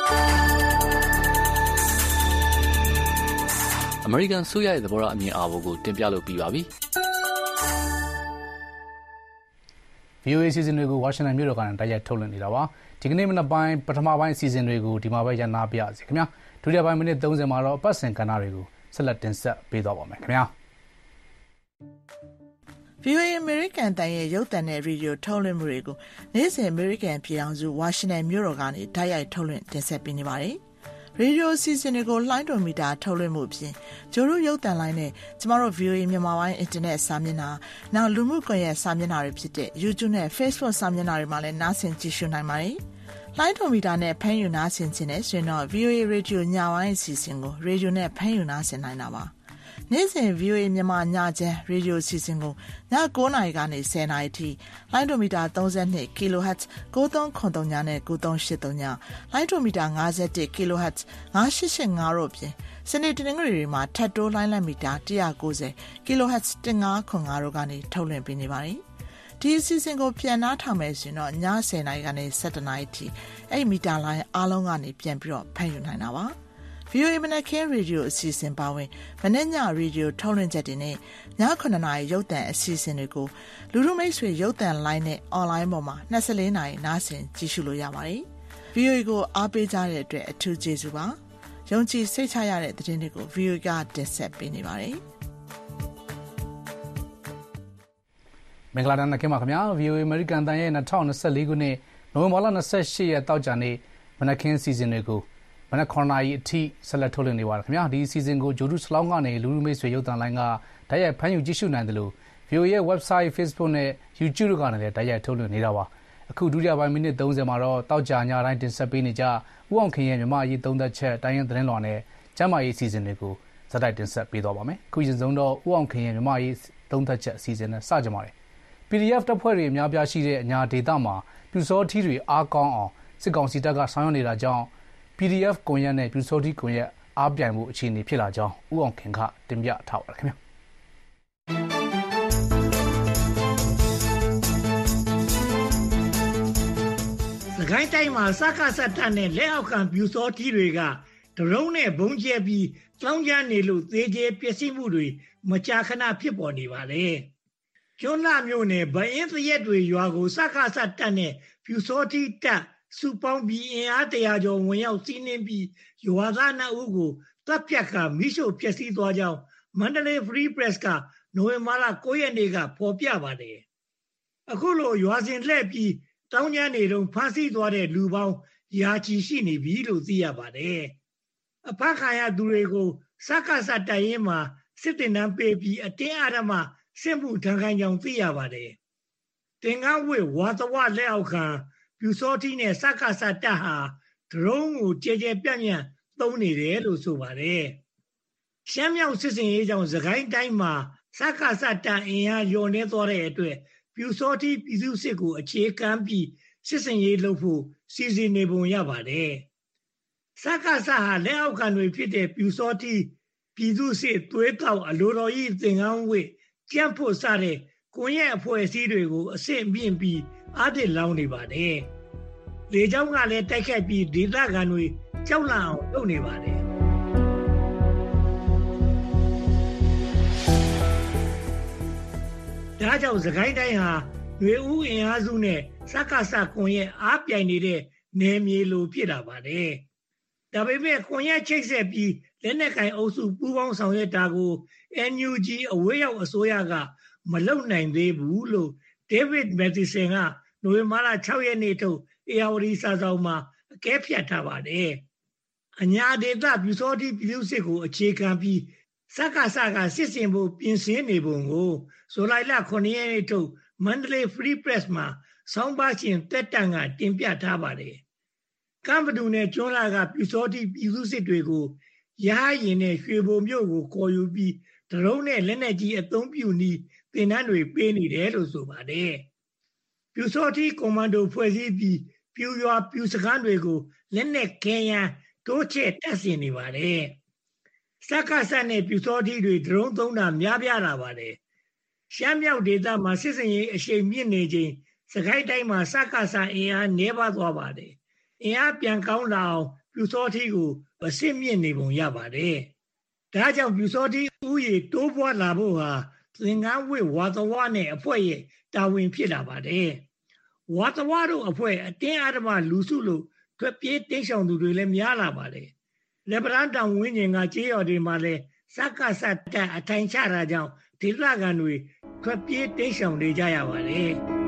အမေရိကန်ဆိုရရဲ့သဘောထားအမြင်အာဘော်ကိုတင်ပြလို့ပြီးပါပြီ။ VOA စီစဉ်တွေကိုဝါရှင်တန်မြို့တော်ကနေတိုက်ရိုက်ထုတ်လွှင့်နေတာပါ။ဒီကနေ့မနက်ပိုင်းပထမပိုင်းစီစဉ်တွေကိုဒီမှာပဲရန်နာပြရစီခင်ဗျာ။ဒုတိယပိုင်းမိနစ်30မှာတော့ပတ်စင်ကဏ္ဍတွေကိုဆက်လက်တင်ဆက်ပေးသွားပါမယ်ခင်ဗျာ။ VOA အမေရိကန်တန်ရဲ့ရုပ်သံနဲ့ရေဒီယိုထုတ်လွှင့်မှုတွေကိုနေ့စဉ်အမေရိကန်ပြည်ထောင်စုဝါရှင်တန်မြို့တော်ကနေတိုက်ရိုက်ထုတ်လွှင့်တင်ဆက်ပေးနေပါတယ်။ရေဒီယိုအစီအစဉ်တွေကိုလှိုင်းတော်မီတာထုတ်လွှင့်မှုအပြင်ဂျိုရုရုပ်သံလိုင်းနဲ့ကျမတို့ VOA မြန်မာပိုင်းအင်တာနက်စာမျက်နှာနောက်လူမှုကွန်ရက်စာမျက်နှာတွေဖြစ်တဲ့ YouTube နဲ့ Facebook စာမျက်နှာတွေမှာလည်းနားဆင်ကြည့်ရှုနိုင်ပါတယ်။လိုင်းတော်မီတာနဲ့ဖမ်းယူနားဆင်ခြင်းနဲ့ဆိုရင်တော့ VOA ရေဒီယိုညပိုင်းအစီအစဉ်ကိုရေဒီယိုနဲ့ဖမ်းယူနားဆင်နိုင်တာပါ။နေ့စဉ် VOA မြန်မာညချမ်းရေဒီယိုအစီအစဉ်ကိုည9:00 နာရီကနေ10:00 နာရီထိလိုင်းတော်မီတာ32 kHz 9303နဲ့9383လိုင်းတော်မီတာ51 kHz 9885တို့ပြင်စနေတနင်္ဂနွေတွေမှာထပ်တိုးလိုင်းလက်မီတာ190 kHz 1505တို့ကနေထုတ်လွှင့်ပေးနေပါတယ်။ဒီအစီအစဉ်ကိုပြန်နှားထောင်မယ်ဆိုရင်တော့ည10:00 နာရီကနေ17:00 နာရီထိအဲ့မီတာလိုင်းအားလုံးကနေပြန်ပြီးတော့ဖမ်းယူနိုင်တာပါ။ VOA မနက်ခင်းရေဒီယိုအစီအစဉ်ပါဝင်မနေ့ညရေဒီယိုထုတ်လွှင့်ချက်တွေနဲ့ည9:00 နာရီရုပ်သံအစီအစဉ်တွေကိုလူထုမိတ်ဆွေရုပ်သံလိုင်းနဲ့အွန်လိုင်းပေါ်မှာ24နာရီနားဆင်ကြည့်ရှုလို့ရပါတယ်။ VOA ကိုအားပေးကြတဲ့အတွက်အထူးကျေးဇူးပါ။ယုံကြည်စိတ်ချရတဲ့သတင်းတွေကို VOA ကတင်ဆက်ပေးနေပါတယ်။မင်္ဂလာတမ်းခင်ပါခင်ဗျာ VOA American တန်ရဲ့2024ခုနှစ်နိုဝင်ဘာလ28ရက်တောက်ကြနေ့မနက်ခင်းစီစဉ်တွေကိုမနက်9:00 နာရီအထိဆက်လက်ထုတ်လွှင့်နေပါတယ်ခင်ဗျာဒီစီစဉ်ကိုဂျိုဒူစလောင်းကနေလူလူမိတ်ဆွေရုပ်သံလိုင်းကတိုက်ရိုက်ဖမ်းယူကြည့်ရှုနိုင်တယ်လို့ VOA ရဲ့ website Facebook နဲ့ YouTube တို့ကနေလည်းတိုက်ရိုက်ထုတ်လွှင့်နေတာပါအခုဒုတိယပိုင်းမိနစ်30မှာတော့တောက်ကြညတိုင်းတင်ဆက်ပေးနေကြဦးအောင်ခင်ရဲ့မြမအရေးသုံးသက်ချက်တိုင်းရင်သတင်းလွှာနဲ့ကျမ်းမာရေးစီစဉ်တွေကိုဇာတ်တိုက်တင်ဆက်ပေးသွားပါမယ်အခုရင်ဆုံးတော့ဦးအောင်ခင်ရဲ့မြမအရေးသုံးသက်ချက်အစီအစဉ်နဲ့စကြပါမယ်PDF တပ်ဖွဲ့တွေအများပြားရှိတဲ့အညာဒေသမှာပြူစောထီးတွေအားကောင်းအောင်စစ်ကောင်စီတပ်ကဆောင်ရွက်နေတာကြောင့် PDF ကွန်ရက်နဲ့ပြူစောထီးကွန်ရက်အားပြိုင်မှုအခြေအနေဖြစ်လာကြောင်းဦးအောင်ခင်ကတင်ပြထားပါတယ်ခင်ဗျာစကိုင်းတိုင်းမှာစကားဆက်တတ်တဲ့လက်အောက်ခံပြူစောထီးတွေကဒရုန်းနဲ့ဘုံကျဲပြီးတောင်းကျနေလို့သေကျေပျက်စီးမှုတွေမကြာခဏဖြစ်ပေါ်နေပါလေကျွန်းလာမျိုးနဲ့ဗအင်းသရက်တွေရွာကိုစကားဆက်တတ်တဲ့ပြူစောထီးတပ်စုပေါင်းပြီးအင်အား100ကျော်ဝင်ရောက်စီးနင်းပြီးရွာသား2ဦးကိုတပ်ဖြတ်ကမိရှုဖျက်ဆီးသွားကြောင်းမန္တလေး Free Press ကနိုဝင်ဘာလ9ရက်နေ့ကဖော်ပြပါတယ်အခုလိုရွာစဉ်လှည့်ပြီးတောင်းကျမ်းနေတော့ဖမ်းဆီးသွားတဲ့လူပေါင်းရာချီရှိနေပြီလို့သိရပါတယ်အဖမ်းခံရသူတွေကိုစကားဆက်တိုင်ရင်မှာစစ်တင်တန်းပေးပြီးအတင်းအဓမ္မစစ်မှုထမ်းခိုင်းကြောင်းသိရပါတယ်တင်ကားဝေဝါသဝလက်အောက်ခံပြူစောထီးနဲ့စကားဆက်တပ်ဟာဒရုန်းကိုကြဲကြဲပြန့်ပြန့်သုံးနေတယ်လို့ဆိုပါတယ်ရှမ်းမြောက်စစ်စင်ရေးကြောင့်စကိုင်းတိုင်းမှာစကားဆက်တပ်အင်အားလျော့နေသွားတဲ့အတွက်ပြူစောထီးပြည်သူစစ်ကိုအခြေခံပြီးစစ်စင်ရေးလုပ်ဖို့စီစဉ်နေပုံရပါတယ်စကားဆက်ဟာလက်အောက်ခံတွေဖြစ်တဲ့ပြူစောထီးပြည်သူစစ်သွေးတောက်အလိုတော်ကြီးသင်္ကန်းဝတ်ကျန်းဖို့စတဲ့ကွန်ရက်အဖွဲ့အစည်းတွေကိုအဆင့်မြင့်ပြီးအားတစ်လောင်းနေပါတယ်လေကြောင်းကလည်းတိုက်ခတ်ပြီးဒေသခံတွေကြောက်လန့်အောင်လုပ်နေပါတယ်ဒါကြောင့်စကိုင်းတိုင်းဟာရွေဦးအင်အားစုနဲ့စကားဆက်ကွန်ရက်အားပြိုင်နေတဲ့နယ်မြေလိုဖြစ်လာပါတယ်ဒါပေမဲ့ကွန်ရက်ချိတ်ဆက်ပြီးလက်နက်ကင်အုပ်စုပူးပေါင်းဆောင်ရွက်တာကို NUG အဝေးရောက်အစိုးရကမလုပ်နိုင်သေးဘူးလို့ David Matheson ကနိုဝင်ဘာလ6ရက်နေ့ထုတ်ARD စာဆောင်မှာအကဲဖြတ်ထားပါတယ်အညာဒေသပြူစောထီးပြည်သူစစ်ကိုအခြေခံပြီးစကားစကစစ်စင်ဖို့ပြင်ဆင်နေပုံကိုဇူလိုင်လ9ရက်နေ့ထုတ်မန္တလေး Free Press မှာဆောင်းပါးရှင်တက်တန်ကတင်ပြထားပါတယ်ကမ်ဘဒူနဲ့ကျွန်းလာကပြူစောထီးပြည်သူစစ်တွေကိုရဟရင်နဲ့ရွှေဘုံမြို့ကိုခေါ်ယူပြီးဒရုန်းနဲ့လက်နက်ကြီးအသုံးပြုနည်းသင်တန်းတွေပေးနေတယ်လို့ဆိုပါတယ်ပြူစောထီးကွန်မန်ဒိုဖွဲ့စည်းပြီးပြူရွာပြူစခန်းတွေကိုလက်နက်ခဲယမ်းတိုးချဲ့တပ်ဆင်နေပါတယ်စကားဆက်နဲ့ပြူစောထီးတွေဒရုန်းသုံးတာများပြားလာပါတယ်ရှမ်းမြောက်ဒေသမှာစစ်စင်ရေးအရှိန်မြင့်နေချိန်စကိုင်းတိုင်းမှာစကားဆက်အင်အားနည်းပါးသွားပါတယ်အင်အားပြန်ကောင်းလာအောင်ပြူစောထီးကိုအဆင့်မြင့်နေပုံရပါတယ်ဒါကြောင့်ပြူစောထီးဥယျာဉ်တိုးပွားလာဖို့ဟာသင်္ကန်းဝတ်ဝါသဝနဲ့အဖွဲ့ရဲ့တာဝန်ဖြစ်လာပါတယ်ဝါသဝတို့အဖွဲ့အတင်းအဓမ္မလူစုလို့ထွက်ပြေးတိတ်ဆောင်သူတွေလည်းများလာပါတယ်လက်ပံတောင်ဝင်းကျင်ကကြေးရော်တွေမှာလည်းစကားဆက်တက်အထိုင်ချတာကြောင့်ဒေသခံတွေထွက်ပြေးတိတ်ဆောင်နေကြရပါတယ်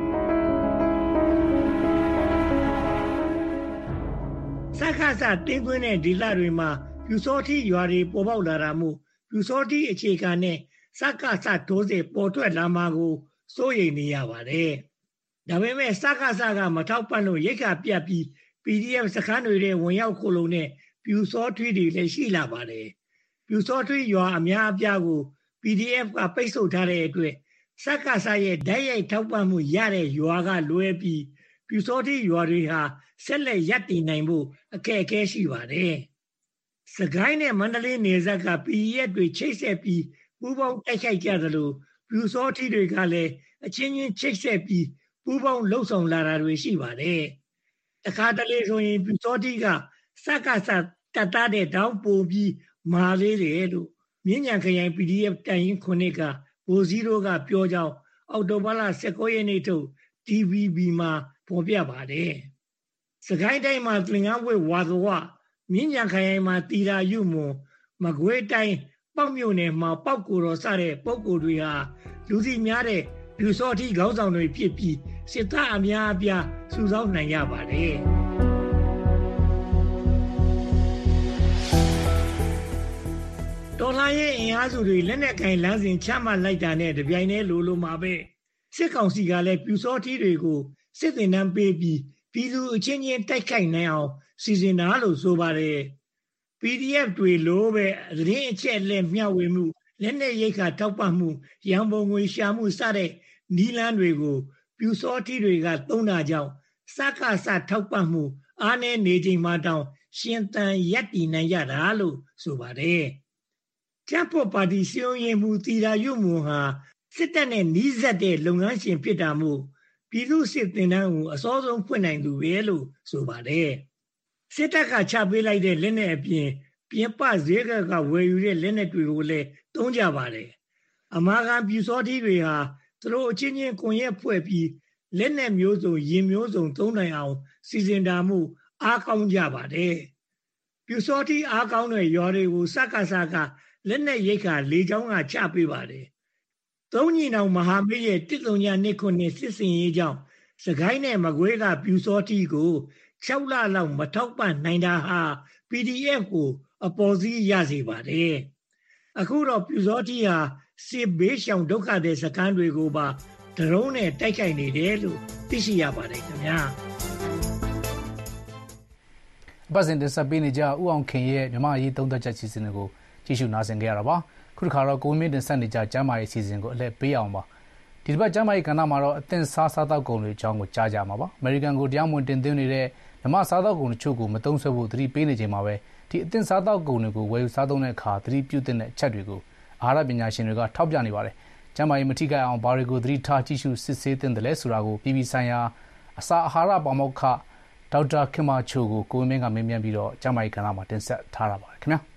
စကားဆက်တင်းသွင်းတဲ့ဒေသတွေမှာပြူစောထီးရွာတွေပေါ်ပေါက်လာတာမို့ပြူစောထီးအခြေခံနဲ့စကားဆက်ဒိုးစေပေါ်ထွက်လာမှာကိုစိုးရိမ်နေရပါတယ်ဒါပေမဲ့စကားဆက်ကမထောက်ပံ့လို့ရိတ်ခါပြတ်ပြီး PDF စခန်းတွေနဲ့ဝင်ရောက်ခိုလုံတဲ့ပြူစောထီးတွေလည်းရှိလာပါတယ်ပြူစောထီးရွာအများအပြားကို PDF ကပိတ်ဆို့ထားတဲ့အတွက်စကားဆရဲ့ဓာတ်ရိုက်ထောက်ပံ့မှုရတဲ့ရွာကလွဲပြီးပြူစောထီးရွာတွေဟာဆက်လက်ရပ်တည်နိုင်ဖို့အခက်အခဲရှိပါတယ်စကိုင်းနဲ့မန္တလေးနယ်စပ်က PDF တွေချိတ်ဆက်ပြီးပူးပေါင်းတိုက်ခိုက်ကြသလိုပြူစောထီးတွေကလည်းအချင်းချင်းချိတ်ဆက်ပြီးပူးပေါင်းလှုပ်ဆောင်လာတာတွေရှိပါတယ်တခါတလေဆိုရင်ပြူစောထီးကစကားဆက်တပ်သားတဲ့တောင်းပို့ပြီးမာလေးတယ်လို့မြင်းညံခရိုင် PDF တိုင်ရင်ခုနှစ်ကဘိုဇီရိုကပြောကြောင်းအောက်တိုဘာလ19ရက်နေ့ထုတ် TVB မှာဖော်ပြပါတယ်။စကိုင်းတိုင်းမှာသင်္ကန်းဝတ်ဝါသဝမြင်းညံခရိုင်မှာတီရာယုမွန်မကွေးတိုင်းပေါက်မြို့နယ်မှာပေါက်ကိုတော်စတဲ့ပုဂ္ဂိုလ်တွေဟာလူစီများတဲ့လူစောတိခေါင်းဆောင်တွေဖြစ်ပြီးစစ်သားအများအပြားစုဆောင်းနိုင်ရပါတယ်။တော်လှန်ရေးအင်အားစုတွေလက်နက်ကင်လမ်းစဉ်ချမှတ်လိုက်တာနဲ့တပြိုင်တည်းလိုမှာပဲစစ်ကောင်စီကလည်းပြူစောတိတွေကိုစစ်သင်တန်းပေးပြီးပြည်သူအချင်းချင်းတိုက်ခိုက်နိုင်အောင်စီစဉ်တာလို့ဆိုပါတယ် PDF တွေလိုပဲသတင်းအချက်လက်မျှဝေမှုလက်နက်ရိက္ခာထောက်ပံ့မှုရန်ပုံငွေရှာမှုစတဲ့နီလန်းတွေကိုပြူစောတိတွေကသုံးတာကြောင့်စကားစထောက်ပံ့မှုအားနည်းနေချိန်မှတောင်ရှင်သန်ရပ်တည်နိုင်ရတာလို့ဆိုပါတယ်ကျပ်ဖို့ပါတီစီယုံရင်မှုတီရာယုမွန်ဟာစစ်တပ်နဲ့နှီးစပ်တဲ့လုပ်ငန်းရှင်ဖြစ်တာမို့ပြည်သူစစ်သင်တန်းကိုအစောဆုံးဖွင့်နိုင်သူပဲလို့ဆိုပါတယ်စစ်တပ်ကချပေးလိုက်တဲ့လက်နက်အပြင်ပြင်ပဈေးကဝယ်ယူတဲ့လက်နက်တွေကိုလည်းသုံးကြပါတယ်အမာခံပြူစောတိတွေဟာသူတို့အချင်းချင်းကွန်ရက်ဖွဲ့ပြီးလက်နက်မျိုးစုံရင်မျိုးစုံသုံးနိုင်အောင်စီစဉ်တာမှုအားကောင်းကြပါတယ်ပြူစောတိအားကောင်းတဲ့ရွာတွေကိုစကစကလက်နက်ရိတ်ခါလေချောင်းကချပေးပါတယ်သုံးညီနောင်မဟာမိတ်ရဲ့139စစ်စင်ရေးကြောင့်စကိုင်းနဲ့မကွေးကပြူစောတိကို6လလောက်မထောက်ပံ့နိုင်တာဟာ PDF ကိုအပေါ်စီးရစေပါတယ်အခုတော့ပြူစောတိဟာစစ်ဘေးရှောင်ဒုက္ခသည်စခန်းတွေကိုပါဒရုန်းနဲ့တိုက်ခိုက်နေတယ်လို့သိရှိရပါတယ်ခင်ဗျာပတ်စင်တင်ဆက်ပေးနေကြဦးအောင်ခင်ရဲ့မြမအရေးသုံးသက်ချက်စီစဉ်ကိုကြည့်ရှုနားဆင်ကြရတာပါခုတစ်ခါတော့ကိုမင်းတင်ဆက်နေကြကျမ်းမာရေးစီစဉ်ကိုအလှည့်ပေးအောင်ပါဒီတစ်ပတ်ကျမ်းမာရေးကဏ္ဍမှာတော့အသင်စားသောက်ကုန်တွေအကြောင်းကိုကြားကြမှာပါအမေရိကန်ကိုတရားမဝင်တင်သွင်းနေတဲ့မြမစားသောက်ကုန်တချို့ကိုမသုံးဆွဲဖို့သတိပေးနေချိန်မှာပဲဒီအသင်စားသောက်ကုန်တွေကိုဝယ်ယူစားသုံးတဲ့အခါသတိပြုတဲ့အချက်တွေကိုအာဟာရပညာရှင်တွေကထောက်ပြနေပါတယ်ကျမ်းမာရေးမထိခိုက်အောင်ဘာတွေကိုသတိထားကြည့်ရှုစစ်ဆေးသင့်တယ်လဲဆိုတာကိုပြည်ပဆိုင်ရာအစာအာဟာရပါမောက္ခဒေါက်တာခင်မာချိုကိုကိုဝင်းမင်းကမေးမြန်းပြီးတော့ကျမ်းမာရေးကဏ္ဍမှာတင်ဆက်ထားတာပါခင်ဗျာ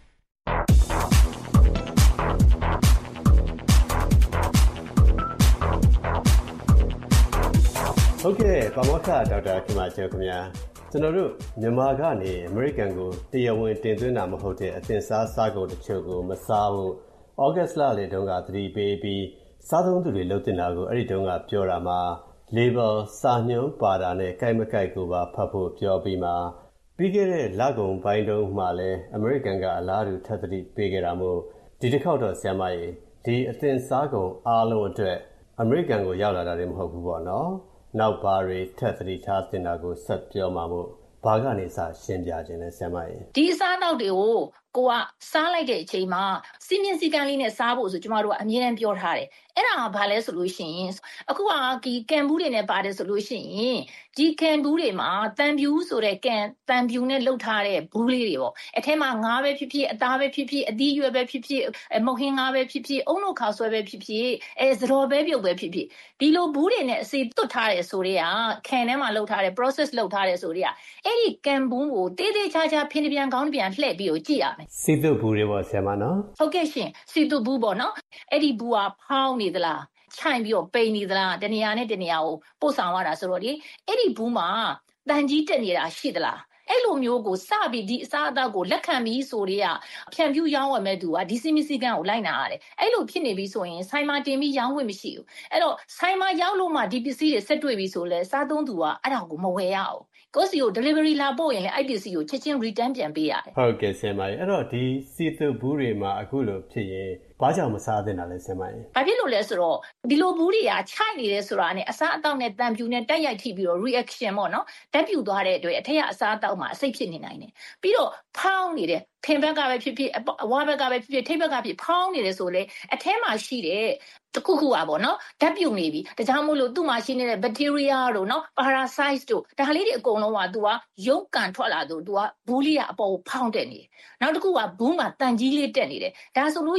ဟုတ်ကဲ့ပါမောက္ခဒေါက်တာခင်မာချိုခင်ဗျာကျွန်တော်တို့မြန်မာကနေအမေရိကန်ကိုတရားဝင်တင်သွင်းတာမဟုတ်တဲ့အသင်စားကုန်တချို့ကိုမစားဘူးဩဂတ်စ်လလေတုန်းကသတိပေးပြီးစားသုံးသူတွေလှုပ်တင်တာကိုအဲ့ဒီတုန်းကပြောတာမှာ label စာညွှန်းပါတာနဲ့ကြိုက်မကြိုက်ကိုပါဖတ်ဖို့ပြောပြီးမှပြီးခဲ့တဲ့လကုန်ပိုင်းတုန်းမှလည်းအမေရိကန်ကအလားတူထပ်သတိပေးခဲ့တာမို့ဒီတစ်ခေါက်တော့ဆရာမကြီးဒီအသင်စားကုန်အားလုံးအတွက်အမေရိကန်ကိုရောက်လာတာလည်းမဟုတ်ဘူးပေါ့နော်နောက်ဘာတွေထပ်သတိထားတင်တာကိုဆက်ပြောမှာမို့ဘာကနေစရှင်းပြခြင်းလဲဆရာမကြီးဒီအစားအသောက်တွေကိုကိုကစားလိုက်တဲ့အချိန်မှာစီမင်းစည်းကမ်းလေးနဲ့စားဖို့ဆိုကျမတို့ကအမြဲတမ်းပြောထားတယ်အဲ့ဒါကဘာလဲဆိုလို့ရှိရင်အခုကဒီကန်ဘူးတွေနဲ့ပါတယ်ဆိုလို့ရှိရင်ဒီကန်ဘူးတွေမှာတန်ပြူဆိုတဲ့ကန်တန်ပြူနဲ့လှုပ်ထားတဲ့ဘူးလေးတွေပေါ့အထဲမှာငါးပဲဖြစ်ဖြစ်အသားပဲဖြစ်ဖြစ်အသီးရွက်ပဲဖြစ်ဖြစ်မုတ်ဟင်းငါးပဲဖြစ်ဖြစ်အုံလို့ခါဆွဲပဲဖြစ်ဖြစ်စတော်ပဲပြုတ်ပဲဖြစ်ဖြစ်ဒီလိုဘူးတွေနဲ့အစီတွတ်ထားတယ်ဆိုတဲ့ခံထဲမှာလှုပ်ထားတယ် process လှုပ်ထားတယ်ဆိုတဲ့အဲ့ဒီကန်ဘူးကိုတေးသေးချာချာဖင်းပြန်ကောင်းပြန်လှည့်ပြီးကိုကြည့်ရမယ်စီတုဘူးတွေပေါ့ဆရာမနော်ဟုတ်ကဲ့ရှင်စီတုဘူးပေါ့နော်အဲ့ဒီဘူးကဖောင်းနေသလားခြိုင်ပြီးတော့ပိန်နေသလားတနေရာနဲ့တနေရာကိုပို့ဆောင်ရတာဆိုတော့ဒီအဲ့ဒီဘူးမှာတန်ကြီးတက်နေတာရှိသလားအဲ့လိုမျိုးကိုစပြီးဒီအစားအသောက်ကိုလက်ခံပြီးဆိုတဲ့ဖြန့်ဖြူးရောင်းဝယ်မဲ့သူကဒီစီမီစီကန်ကိုလိုက်နာရတယ်အဲ့လိုဖြစ်နေပြီဆိုရင်ဆိုင်မာတင်ပြီးရောင်းဝယ်မရှိဘူးအဲ့တော့ဆိုင်မာရောက်လို့မှဒီပစ္စည်းတွေဆက်တွေ့ပြီဆိုလဲစားသုံးသူကအဲ့ဒါကိုမဝယ်ရအောင်ကိုစီကို delivery လာပို့ရင်လည်းအဲ့ပစ္စည်းကိုချက်ချင်း return ပြန်ပေးရတယ်ဟုတ်ကဲ့ဆရာမကြီးအဲ့တော့ဒီစီတုဘူးတွေမှာအခုလိုဖြစ်ရင်ဘာကြောင့်မစားသင့်တာလဲဆရာမကြီးဘာဖြစ်လို့လဲဆိုတော့ဒီလိုဘူးတွေကခြိုက်နေတယ်ဆိုတာနဲ့အစားအသောက်နဲ့တန်ပြူနဲ့တက်ရိုက်ထိပြီးတော့ reaction ပေါ့နော်တက်ပြူသွားတဲ့အတွက်အထက်ကအစားအသောက်မှာအဆိပ်ဖြစ်နေနိုင်တယ်ပြီးတော့ဖောင်းနေတယ်ဖင်ဘက်ကပဲဖြစ်ဖြစ်အဝါဘက်ကပဲဖြစ်ဖြစ်ထိပ်ဘက်ကဖြစ်ဖောင်းနေတယ်ဆိုလေအထဲမှာရှိတဲ့တခုခုอ่ะပေါ့နော်ဓာတ်ပြုတ်နေပြီဒါကြောင့်မို့လို့သူ့မှာရှိနေတဲ့ bacteria တို့နော် parasite တို့ဒါလေးတွေအကုန်လုံးက तू ကရုပ်ကန်ထွက်လာတော့ तू ကဘူးလေးကအပေါ်ကိုဖောင်းတက်နေတယ်နောက်တစ်ခုကဘူးမှာတန်ကြီးလေးတက်နေတယ်ဒါဆိုလို့ရှိရင်လည်း तू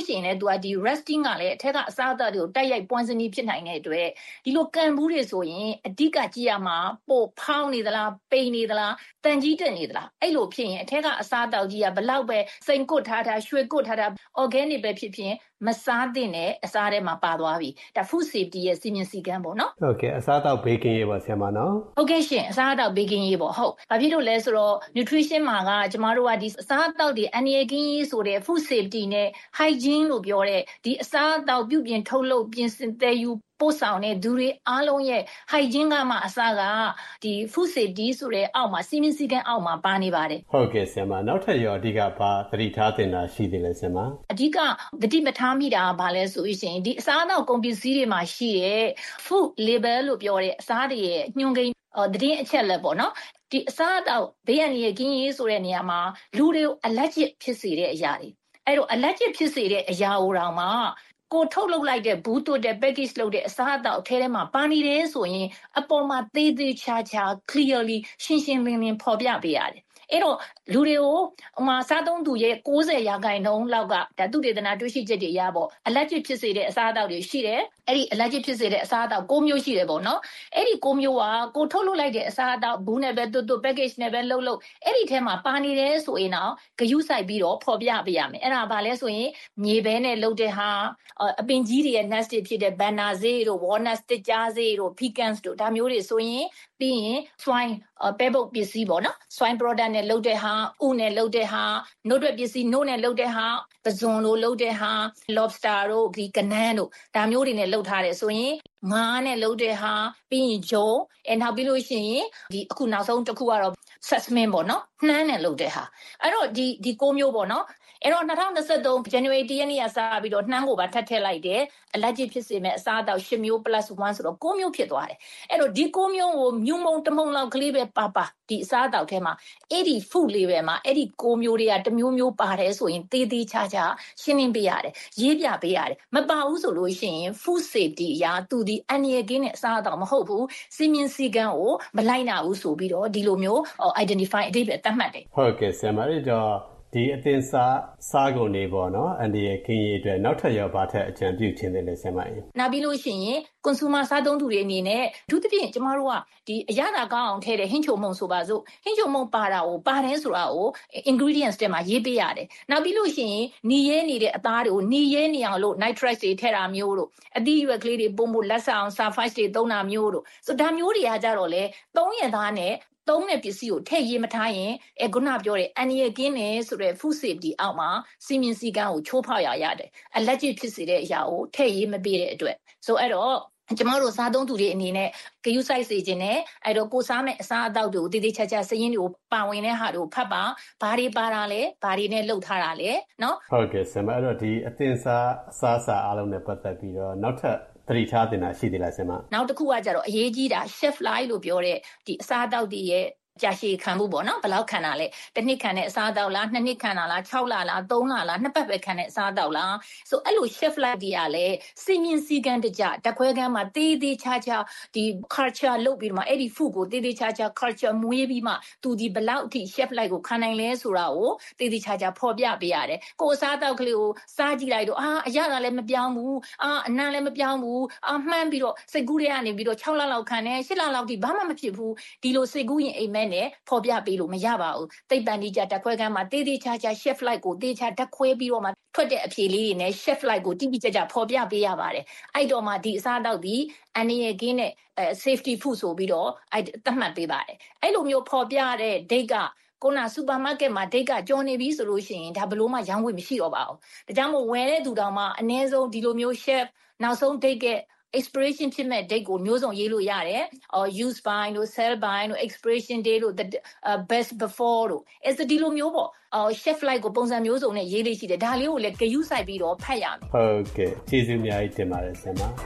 ကဒီ resting ကလည်းအထက်ကအစားအသောက်တွေကိုတိုက်ရိုက် poisoning ဖြစ်နိုင်တဲ့အတွက်ဒီလိုကန်ဘူးတွေဆိုရင်အဓိကကြည့်ရမှာပို့ဖောင်းနေသလားပိန်နေသလားတန်ကြီးတက်နေသလားအဲ့လိုဖြစ်ရင်အထက်ကအစားအသောက်ကြီးကဘလောက်ပဲစိန်ကွတ်ထားရွှေကွတ်ထား organic ပဲဖြစ်ဖြစ်မစားသင့်တဲ့အစားထဲမှာပါသွားပြီဒါ food safety ရဲ့စီမံစည်းကမ်းပေါ့နော်ဟုတ်ကဲ့အစားအသောက်ဘေးကင်းရေးပေါ့ဆရာမနော်ဟုတ်ကဲ့ရှင်အစားအသောက်ဘေးကင်းရေးပေါ့ဟုတ်ဘာဖြစ်လို့လဲဆိုတော့ nutrition မှာကကျမတို့ကဒီအစားအသောက်တွေအန္တရာယ်ကင်းရေးဆိုတဲ့ food safety နဲ့ hygiene လို့ပြောတဲ့ဒီအစားအသောက်ပြုပြင်ထုတ်လုပ်ပြင်ဆင်သယ်ယူပို့ဆောင်တဲ့သူတွေအားလုံးရဲ့ hygiene ကမှအစားကဒီ food safety ဆိုတဲ့အောက်မှာစီမံစည်းကမ်းအောက်မှာပါနေပါတယ်ဟုတ်ကဲ့ဆရာမနောက်ထပ်ရောအဓိကဘာသတိထားသင့်တာရှိသေးလဲဆရာမအဓိကသတိမထားမိတာကဘာလဲဆိုရင်ဒီအစားအသောက်ကုန်ပစ္စည်းတွေမှာရှိတဲ့ food label လို့ပြောတဲ့အစားတွေရဲ့ညွှန်းကိန်းသတင်းအချက်လက်ပေါ့နော်ဒီအစားအသောက်ဘေးအန္တရာယ်ကင်းရေးဆိုတဲ့နေရာမှာလူတွေကို allergic ဖြစ်စေတဲ့အရာတွေအဲ့တော့ allergic ဖြစ်စေတဲ့အရာဟိုတောင်မှကိုထုတ်လုပ်လိုက်တဲ့ဘူးတွတ်တဲ့ package လုပ်တဲ့အစားအသောက်အထဲထဲမှာပါနေတယ်ဆိုရင်အပေါ်မှာသေးသေးချာချာ clearly ရှင်းရှင်းလင်းလင်းဖော်ပြပေးရတယ်အဲ့တော့လူတွေကိုစားသုံးသူရဲ့90%လောက်ကဒါသုတေသနတွေ့ရှိချက်တွေရပေါ့ allergic ဖြစ်စေတဲ့အစားအသောက်တွေရှိတယ်အဲ့ဒီ allergic ဖြစ်စေတဲ့အစားအသောက်6မျိုးရှိတယ်ပေါ့နော်အဲ့ဒီ6မျိုးကကိုထုတ်လုပ်လိုက်တဲ့အစားအသောက်ဘူးနဲ့ပဲတွတ် package နဲ့ပဲလုပ်အဲ့ဒီထဲမှာပါနေတယ်ဆိုရင်တော့ဂရုစိုက်ပြီးတော့ဖော်ပြပေးရမယ်အဲ့ဒါဘာလဲဆိုရင်မြေပဲနဲ့လုပ်တဲ့ဟာအပင်ကြီးတွေရဲ့ nuts တွေဖြစ်တဲ့ banana ဈေးတို့ walnut တစ်ကြားဈေးတို့ pecans တို့ဒါမျိုးတွေဆိုရင်ပြီးရင် swine ပဲပုတ်ပစ္စည်းပေါ့နော် swine product နဲ့လုပ်တဲ့ဟာဥနဲ့လုပ်တဲ့ဟာနှုတ်ထွက်ပစ္စည်းနှုတ်နဲ့လုပ်တဲ့ဟာပဇွန်လိုလုပ်တဲ့ဟာ lobster တို့ဒီကနန်းတို့ဒါမျိုးတွေနဲ့လုပ်ထားတယ်ဆိုရင်ငါးနဲ့လုပ်တဲ့ဟာပြီးရင်ဂျုံနောက်ပြီးလို့ရှိရင်ဒီအခုနောက်ဆုံးတစ်ခုကတော့ sesame ပေါ့နော်နှမ်းနဲ့လုပ်တဲ့ဟာအဲ့တော့ဒီ6မျိုးပေါ့နော်အဲ့တော့2023 January 1ရက်နေ့ကစပြီးတော့နှမ်းကိုပါထပ်ထည့်လိုက်တယ် allergic ဖြစ်စေမဲ့အစားအသောက်10မျိုး plus 1ဆိုတော့9မျိုးဖြစ်သွားတယ်အဲ့တော့ဒီ9မျိုးကိုမြုံမုံတမုံလောက်ကလေးပဲပါဒီအစားအသောက်ထဲမှာအဲ့ဒီ food label မှာအဲ့ဒီ9မျိုးတွေကတစ်မျိုးမျိုးပါတယ်ဆိုရင်သေးသေးချာချာရှင်းလင်းပေးရတယ်ရေးပြပေးရတယ်မပါဘူးဆိုလို့ရှိရင် food safety အရာသူဒီအန္တရာယ်ကင်းတဲ့အစားအသောက်မဟုတ်ဘူးစီမင်းစည်းကမ်းကိုမလိုက်နာဘူးဆိုပြီးတော့ဒီလိုမျိုး identify အဓိပ္ပာယ်သတ်မှတ်တယ်ဟုတ်ကဲ့ဆရာမလေးတော့ဒီအသင်စားကုန်နေပေါ့နော်အန်ဒီရဲ့ခင်းရေးအတွက်နောက်ထပ်ရောဘာထက်အကြံပြုခြင်းတယ်လဲဆရာမကြီးနောက်ပြီးလို့ရှိရင် consumer စားသုံးသူတွေအနေနဲ့အထူးသဖြင့်ကျမတို့ကဒီအရသာကောင်းအောင်ထည့်တဲ့ဟင်းချိုမုံဆိုပါစို့ဟင်းချိုမုံပါတယ်ဆိုတာကို ingredients တွေမှာရေးပေးရတယ်နောက်ပြီးလို့ရှိရင်နီရဲနေတဲ့အသားတွေကိုနီရဲနေအောင်လို့ nitrite တွေထည့်တာမျိုးတို့အသီးရွက်ကလေးတွေပုံမှုလက်ဆအောင် sulfite တွေသုံးတာမျိုးတို့ဆိုဒါမျိုးတွေကကြတော့လေသုံးရသားနဲ့သုံးတဲ့ပစ္စည်းကိုထည့်ရေးမထားရင်ခုနပြောတဲ့အန်ရီယကင်းနေဆိုတဲ့ food safety အောက်မှာစီမင်းစည်းကမ်းကိုချိုးဖောက်ရရတယ်။ allergic ဖြစ်စေတဲ့အရာကိုထည့်ရေးမပေးတဲ့အတွက်ဆိုအဲ့တော့ကျမတို့စားသုံးသူတွေအနေနဲ့ဂရုစိုက်စေခြင်းနဲ့အဲ့တော့ကိုစားမဲ့အစားအသောက်တွေကိုတည်တည်ချာချာစရင်းတွေကိုပါဝင်တဲ့ဟာတွေကိုဖတ်ပါဘာတွေပါတာလဲဘာတွေနဲ့လှုပ်ထားတာလဲနော်ဟုတ်ကဲ့ဆရာမအဲ့တော့ဒီအသင်စားအစားစာအားလုံးနဲ့ပတ်သက်ပြီးတော့နောက်ထပ်သတိထားတင်တာရှိသေးလားဆရာမနောက်တစ်ခုကကြတော့အရေးကြီးတာ chef life လို့ပြောတဲ့ဒီအစားအသောက်တွေရဲ့ကြာရှည်ခံမှုပေါ့နော်ဘယ်လောက်ခံတာလဲတစ်နှစ်ခံတဲ့အစားအသောက်လားနှစ်နှစ်ခံတာလား6လလား3လလားနှစ်ပတ်ပဲခံတဲ့အစားအသောက်လားဆိုအဲ့လို chef life တွေကလည်းစီမင်းစည်းကမ်းတကျတခွဲကမ်းမှာတေးသေးချာချာဒီ culture လုပ်ပြီးမှအဲ့ဒီ food ကိုတေးသေးချာချာ culture မွေးပြီးမှသူဒီဘယ်လောက်အထိ chef life ကိုခံနိုင်လဲဆိုတာကိုတေးသေးချာချာဖော်ပြပေးရတယ်ကိုအစားအသောက်ကလေးကိုစားကြည့်လိုက်တော့အရသာလည်းမပြောင်းဘူးအနံလည်းမပြောင်းဘူးမှန်းပြီးတော့စိတ်ကူးတွေကနေပြီးတော့6လလောက်ခံတယ်8လလောက်ထိဘာမှမဖြစ်ဘူးဒီလိုစိတ်ကူးရင်အိမ်မက်နဲ့ဖော်ပြပေးလို့မရပါဘူးသိပ္ပံဒီကြတက်ခွဲကမ်းမှာတေးသေးချာချာ chef light ကိုတေးချာတက်ခွဲပြီးတော့မှထွက်တဲ့အဖြေလေးတွေနဲ့ chef light ကိုတိတိကျကျဖော်ပြပေးရပါတယ်အဲ့တော့မှဒီအစားတောက်ဒီအန်ရီကင်းနဲ့safety food ဆိုပြီးတော့သတ်မှတ်ပေးပါတယ်အဲ့လိုမျိုးဖော်ပြတဲ့ date ကကိုနာစူပါမားကတ်မှာ date ကကျော်နေပြီဆိုလို့ရှိရင်ဒါဘလို့မှရောင်းဝယ်မရှိတော့ပါဘူးဒါကြောင့်မို့ဝယ်တဲ့သူတောင်မှအနည်းဆုံးဒီလိုမျိုး chef နောက်ဆုံး date ကexpiration ဖြစ်မဲ့ date ကိုမျိုးစုံရေးလို့ရတယ်။ use by တို့ sell by တို့ expiration date တို့ best before တို့ဒီလိုမျိုးပေါ့chef light ကိုပုံစံမျိုးစုံနဲ့ရေးလေးရှိတယ်ဒါလေးကိုလည်းဂရုစိုက်ပြီးတော့ဖတ်ရမယ်။ဟုတ်ကဲ့ကျေးဇူးအများကြီးတင်ပါတယ်ဆရာမ။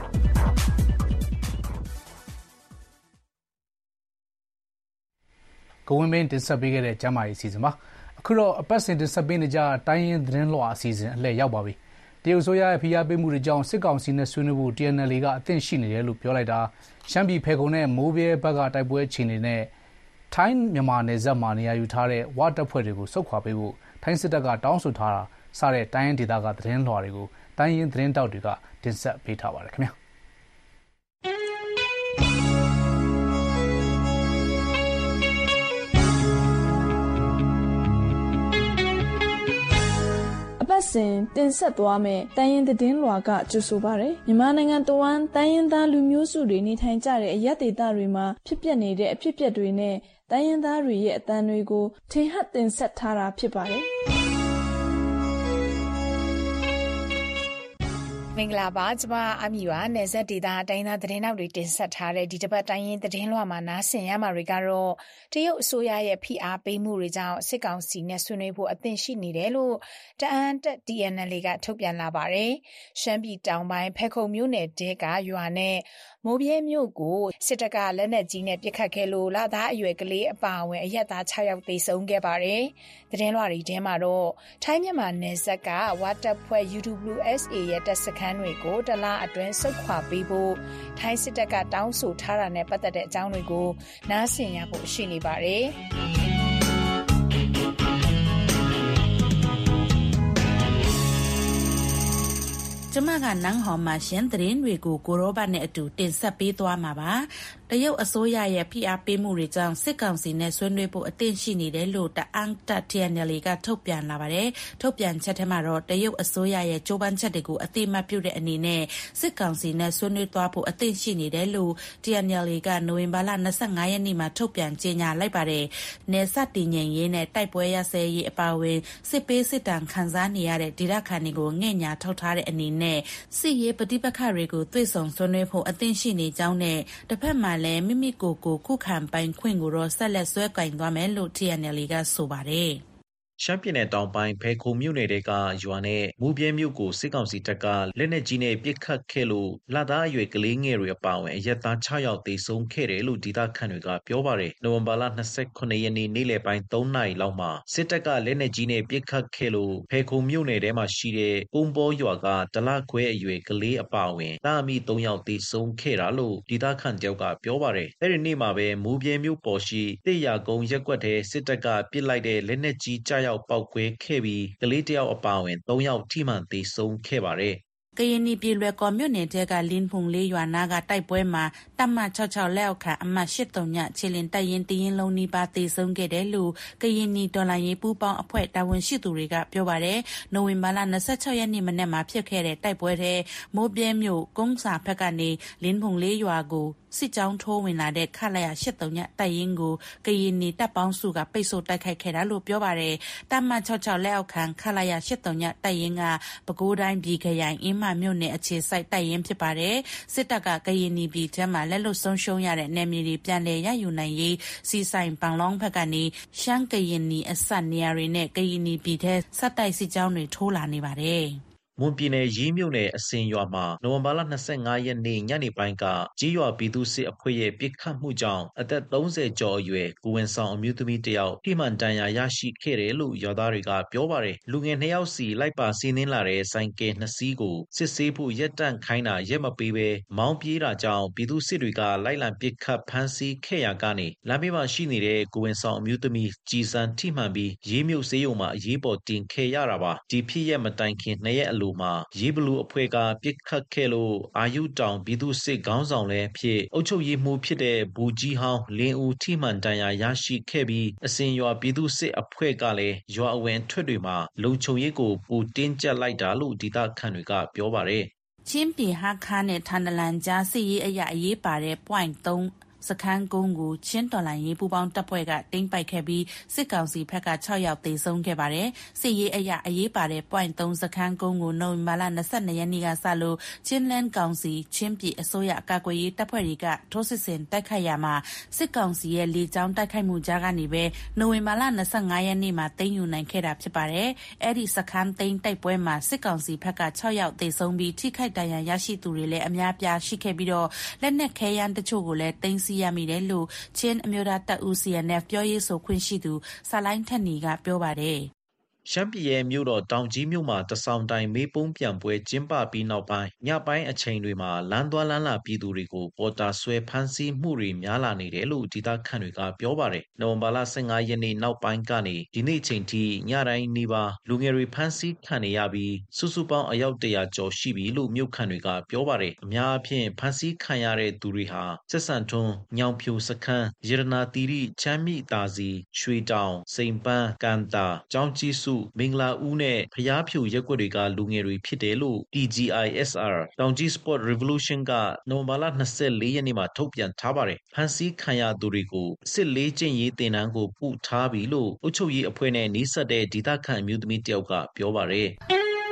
ကိုဝင်းမင်းတင်ဆက်ပေးခဲ့တဲ့ကျမ်းမာရေးအစီအစဉ်ပါ။အခုတော့အပတ်စဉ်တင်ဆက်ပေးနေကြတိုင်းရင်းသတင်းလွှာအစီအစဉ်အလှည့်ရောက်ပါပြီ။တရုတ်ဆိုရရဲ့ဖိအားပေးမှုတွေကြောင့်စစ်ကောင်စီနဲ့ဆွေးနွေးဖို့ TNL ကအသင့်ရှိနေတယ်လို့ပြောလိုက်တာရှမ်းပြည်ဖယ်ခုံနဲ့မိုးဗြဲဘက်ကတိုက်ပွဲအခြေအနေနဲ့ထိုင်းမြန်မာနယ်စပ်မှာနေရာယူထားတဲ့ဝတပ်ဖွဲ့တွေကိုစုခွာပေးဖို့ထိုင်းစစ်တပ်ကတောင်းဆိုထားတာစတဲ့တိုင်းရင်းဒေသကသတင်းလွှာတွေကိုတိုင်းရင်းသတင်းတောက်တွေကတင်ဆက်ပေးထားပါတယ်ခင်ဗျာအပတ်စဉ်တင်ဆက်သွားမယ်တိုင်းရင်းသတင်းလွှာကကြိုဆိုပါရယ်မြန်မာနိုင်ငံတဝန်းတိုင်းရင်းသားလူမျိုးစုတွေနေထိုင်ကြတဲ့အရပ်ဒေသတွေမှာဖြစ်ပျက်နေတဲ့အဖြစ်အပျက်တွေနဲ့တိုင်းရင်းသားတွေရဲ့အသံတွေကိုထင်ဟပ်တင်ဆက်ထားတာဖြစ်ပါတယ်မင်္ဂလာပါကျမအမီပါနယ်စပ်ဒေသတိုင်းသားသတင်းနောက်တွေတင်ဆက်ထားတဲ့ဒီတစ်ပတ်တိုင်းရင်းသတင်းလွှာမှာနားဆင်ရမှာတွေကတော့တရုတ်အစိုးရရဲ့ဖိအားပေးမှုတွေကြောင့်စစ်ကောင်စီနဲ့ဆွေးနွေးဖို့အသင့်ရှိနေတယ်လို့တအန်းတက် TNL ကထုတ်ပြန်လာပါတယ်။ရှမ်းပြည်တောင်ပိုင်းဖဲခုံမြို့နယ်တဲကရွာနဲ့မိုးပြဲမြို့ကိုစစ်တပ်ကလက်နက်ကြီးနဲ့ပစ်ခတ်ခဲ့လို့လသားအရွယ်ကလေးအပါအဝင်အရက်သား6ယောက်သေဆုံးခဲ့ပါတယ်။သတင်းလွှာတွေထဲမှာတော့ထိုင်းမြန်မာနယ်စပ်ကဝါတပ်ဖွဲ့ UWSA ရဲ့တပ်စခန်းတွေကိုတလအတွင်းဆုတ်ခွာပေးဖို့ထိုင်းစစ်တပ်ကတောင်းဆိုထားတာနဲ့ပတ်သက်တဲ့အကြောင်းတွေကိုနားဆင်ရဖို့ရှိနေပါတယ်။ကျမကနန်းဟော်မှာရှင်းသတင်းတွေကိုကိုရောဘတ်နဲ့အတူတင်ဆက်ပေးသွားမှာပါတရုတ်အစိုးရရဲ့ဖိအားပေးမှုတွေကြောင့်စစ်ကောင်စီနဲ့ဆွေးနွေးဖို့အသင့်ရှိနေတယ်လို့တအန်းတက် TNL ကထုတ်ပြန်လာပါတယ်ထုတ်ပြန်ချက်ထဲမှာတော့တရုတ်အစိုးရရဲ့ကြိုးပမ်းချက်တွေကိုအသိမှတ်ပြုတဲ့အနေနဲ့စစ်ကောင်စီနဲ့ဆွေးနွေးသွားဖို့အသင့်ရှိနေတယ်လို့ TNL ကနိုဝင်ဘာလ25ရက်နေ့မှာထုတ်ပြန်ကြေညာလိုက်ပါတယ်နယ်စပ်တည်ငြိမ်ရေးနဲ့တိုက်ပွဲရစဲရေးအပါအဝင်စစ်ပေးစစ်တမ်းခံစားနေရတဲ့ဒေသခံတွေကိုငှက်ညာထုတ်ထားတဲ့အနေနဲ့စစ်ရေးပဋိပက္ခတွေကိုတွေ့ဆုံဆွေးနွေးဖို့အသင့်ရှိနေကြောင်းနဲ့တစ်ဖက်မှာလည်းမိမိကိုယ်ကိုခုခံပိုင်ခွင့်ကိုတော့ဆက်လက်ဆွဲကင်သွားမယ်လို့ TNL ကဆိုပါတယ်ရှမ်းပြည်နယ်တောင်ပိုင်းဖဲခုံမြို့နယ်ကရွာနဲ့မူပြဲမြို့ကိုစစ်ကောင်စီတပ်ကလက်နက်ကြီးနဲ့ပစ်ခတ်ခဲ့လို့လသားအရွယ်ကလေးငယ်တွေအပါအဝင်အရက်သား6ယောက်သေဆုံးခဲ့တယ်လို့ဒေသခံတွေကပြောပါတယ်။နိုဝင်ဘာလ29ရက်နေ့နေ့လယ်ပိုင်း3နာရီလောက်မှာစစ်တပ်ကလက်နက်ကြီးနဲ့ပစ်ခတ်ခဲ့လို့ဖဲခုံမြို့နယ်ထဲမှာရှိတဲ့ကုန်းပေါ်ရွာကတလခွဲအရွယ်ကလေးအပါအဝင်သားအမိ3ယောက်သေဆုံးခဲ့တာလို့ဒေသခံတယောက်ကပြောပါတယ်။အဲဒီနေ့မှာပဲမူပြဲမြို့ပေါ်ရှိတေရကုန်းရက်ကွက်ထဲစစ်တပ်ကပစ်လိုက်တဲ့လက်နက်ကြီးကြောက်ပေါက်ကွဲခဲ့ပြီးကလေးတယောက်အပါအဝင်3ယောက်ထိမှန်သေဆုံးခဲ့ပါတယ်ကရင်ပြည်လွယ်ကော်မြို့နယ်တဲကလင်းဖုန်လေးရွာနာကတိုက်ပွဲမှာတပ်မ66လက်အောက်ခံအမှတ်83ညခြေလင်တိုက်ရင်တရင်လုံးနီးပါးသေဆုံးခဲ့တယ်လို့ကရင်နီဒေါ်လာရေးပူးပေါင်းအဖွဲ့တာဝန်ရှိသူတွေကပြောပါတယ်။နိုဝင်ဘာလ26ရက်နေ့မနေ့မှာဖြစ်ခဲ့တဲ့တိုက်ပွဲထဲမိုးပြဲမြို့ကုန်းစာဘက်ကနေလင်းဖုန်လေးရွာကိုစစ်ကြောင်းထိုးဝင်လာတဲ့ခလာရ83ညတိုက်ရင်ကိုကရင်နီတပ်ပေါင်းစုကပိတ်ဆို့တိုက်ခိုက်ခဲ့တာလို့ပြောပါတယ်။တပ်မ66လက်အောက်ခံခလာရ83ညတိုက်ရင်ကပဲခူးတိုင်းပြည်ခရိုင်အင်းမမြို့နယ်အခြေစိုက်တိုက်ရင်ဖြစ်ပါတယ်။စစ်တပ်ကကရင်နီပြည်ထဲမှာလက်လွတ်ဆုံးရှုံးရတဲ့နယ်မြေတွေပြန်လည်ရယူနိုင်ရေးစီဆိုင်ပန်လောင်းဘက်ကနေရှမ်းကရင်နီအစပ်နေရာတွေနဲ့ကရင်နီပြည်ထဲစက်တိုက်စစ်ကြောင်းတွေထိုးလာနေပါတယ်။မွန်ပြည်နယ်ရေးမြို့နယ်အစင်ရွာမှာနိုဝင်ဘာလ25ရက်နေ့ညနေပိုင်းကကြီးရွာပြည်သူစစ်အဖွဲ့ရဲ့ပစ်ခတ်မှုကြောင့်အသက်30ကျော်အရွယ်ကိုဝင်ဆောင်အမျိုးသမီးတယောက်ထိမှန်ဒဏ်ရာရရှိခဲ့တယ်လို့ရွာသားတွေကပြောပါတယ်။လူငယ်2ယောက်စီလိုက်ပါစီးနင်းလာတဲ့ဆိုင်ကယ်2စီးကိုစစ်ဆေးဖို့ရက်တန့်ခိုင်းတာရက်မပေးဘဲမောင်းပြေးတာကြောင့်ပြည်သူစစ်တွေကလိုက်လံပစ်ခတ်ဖမ်းဆီးခဲ့ရာကနေလမ်းဘေးမှာရှိနေတဲ့ကိုဝင်ဆောင်အမျိုးသမီးကြည်စံထိမှန်ပြီးရေးမြို့စေးရုံမှာအရေးပေါ်တင်ခဲ့ရတာပါ။ဒီဖြစ်ရက်မတိုင်ခင်2ရက်အလိုမှာရေးဘလူအဖွဲ့ကပစ်ခတ်ခဲ့လို့အာယုတောင်ပြည်သူစစ်ခေါင်းဆောင်လည်းဖြစ်အုပ်ချုပ်ရေးမှူးဖြစ်တဲ့ဘူကြီးဟောင်းလင်းဦးထိမှန်ဒဏ်ရာရရှိခဲ့ပြီးအစင်ရွာပြည်သူစစ်အဖွဲ့ကလည်းရွာအဝင်ထွက်တွေမှာလုံခြုံရေးကိုပူတင်းကျပ်လိုက်တာလို့ဒေသခံတွေကပြောပါတယ်ချင်းပြည်ဟာခါနဲ့ထန်တလန်ကြားစစ်ရေးအရာအရေးပါတဲ့ point 3စခန်းကုန်းကိုချင်းတော်လိုင်းရေးပူပေါင်းတပ်ဖွဲ့ကတင်းပိုက်ခဲ့ပြီးစစ်ကောင်စီဘက်က6ယောက်သေဆုံးခဲ့ပါတယ်။စစ်ရေးအရာအရေးပါတဲ့ point 3စခန်းကုန်းကိုနိုဝင်ဘာလ22ရက်နေ့ကစလို့ချင်းလန်းကောင်စီချင်းပြည်အစိုးရကာကွယ်ရေးတပ်ဖွဲ့တွေကထိုးစစ်ဆင်တိုက်ခိုက်ရမှာစစ်ကောင်စီရဲ့လေကြောင်းတိုက်ခိုက်မှုကြားကနေပဲနိုဝင်ဘာလ25ရက်နေ့မှာသိမ်းယူနိုင်ခဲ့တာဖြစ်ပါတယ်။အဲ့ဒီစခန်းသိမ်းတိုက်ပွဲမှာစစ်ကောင်စီဘက်က6ယောက်သေဆုံးပြီးထိခိုက်ဒဏ်ရာရရှိသူတွေလည်းအများပြားရှိခဲ့ပြီးတော့လက်နက်ခဲယမ်းတချို့ကိုလည်းသိမ်းရမိတယ်လို့ချင်းအမျိုးသားတပ်ဦး CNF ပြောရေးဆိုခွင့်ရှိသူဆလိုင်းထက်နီကပြောပါတယ်ရှမ်းပြည်ရဲ့မြို့တော်တောင်ကြီးမြို့မှာတဆောင်တိုင်မေးပုံးပြန်ပွဲကျင်းပပြီးနောက်ပိုင်းညပိုင်းအချိန်တွေမှာလမ်းသွားလမ်းလာပြည်သူတွေကိုပေါ်တာဆွဲဖမ်းဆီးမှုတွေများလာနေတယ်လို့ဒေသခံတွေကပြောပါတယ်။နိုဝင်ဘာလ15ရက်နေ့နောက်ပိုင်းကနေဒီနေ့ချိန်ထိညတိုင်းနီးပါးလူငယ်တွေဖမ်းဆီးခံနေရပြီးစုစုပေါင်းအယောက်100ကျော်ရှိပြီလို့မြို့ခံတွေကပြောပါတယ်။အများအပြားဖမ်းဆီးခံရတဲ့သူတွေဟာဆက်ဆံထွန်း၊ညောင်ဖြူစခန်း၊ရတနာတီရိချမ်းမိသာစီရွှေတောင်စိန်ပန်းကန်တာကျောင်းကြီးစုမင်္ဂလာဦးနဲ့ဖျားဖြူရက်ွက်တွေကလူငယ်တွေဖြစ်တယ်လို့ TGISR တောင်ကြီး Sport Revolution ကနိုဝင်ဘာလ24ရက်နေ့မှာထုတ်ပြန်ထားပါတယ်။ဖမ်းဆီးခံရသူတွေကိုစစ်လေးကျင့်ရေးတင်နန်းကိုပို့ထားပြီလို့အုပ်ချုပ်ရေးအဖွဲ့နဲ့နှိစက်တဲ့ဒေသခံအမျိုးသမီးတယောက်ကပြောပါတယ်။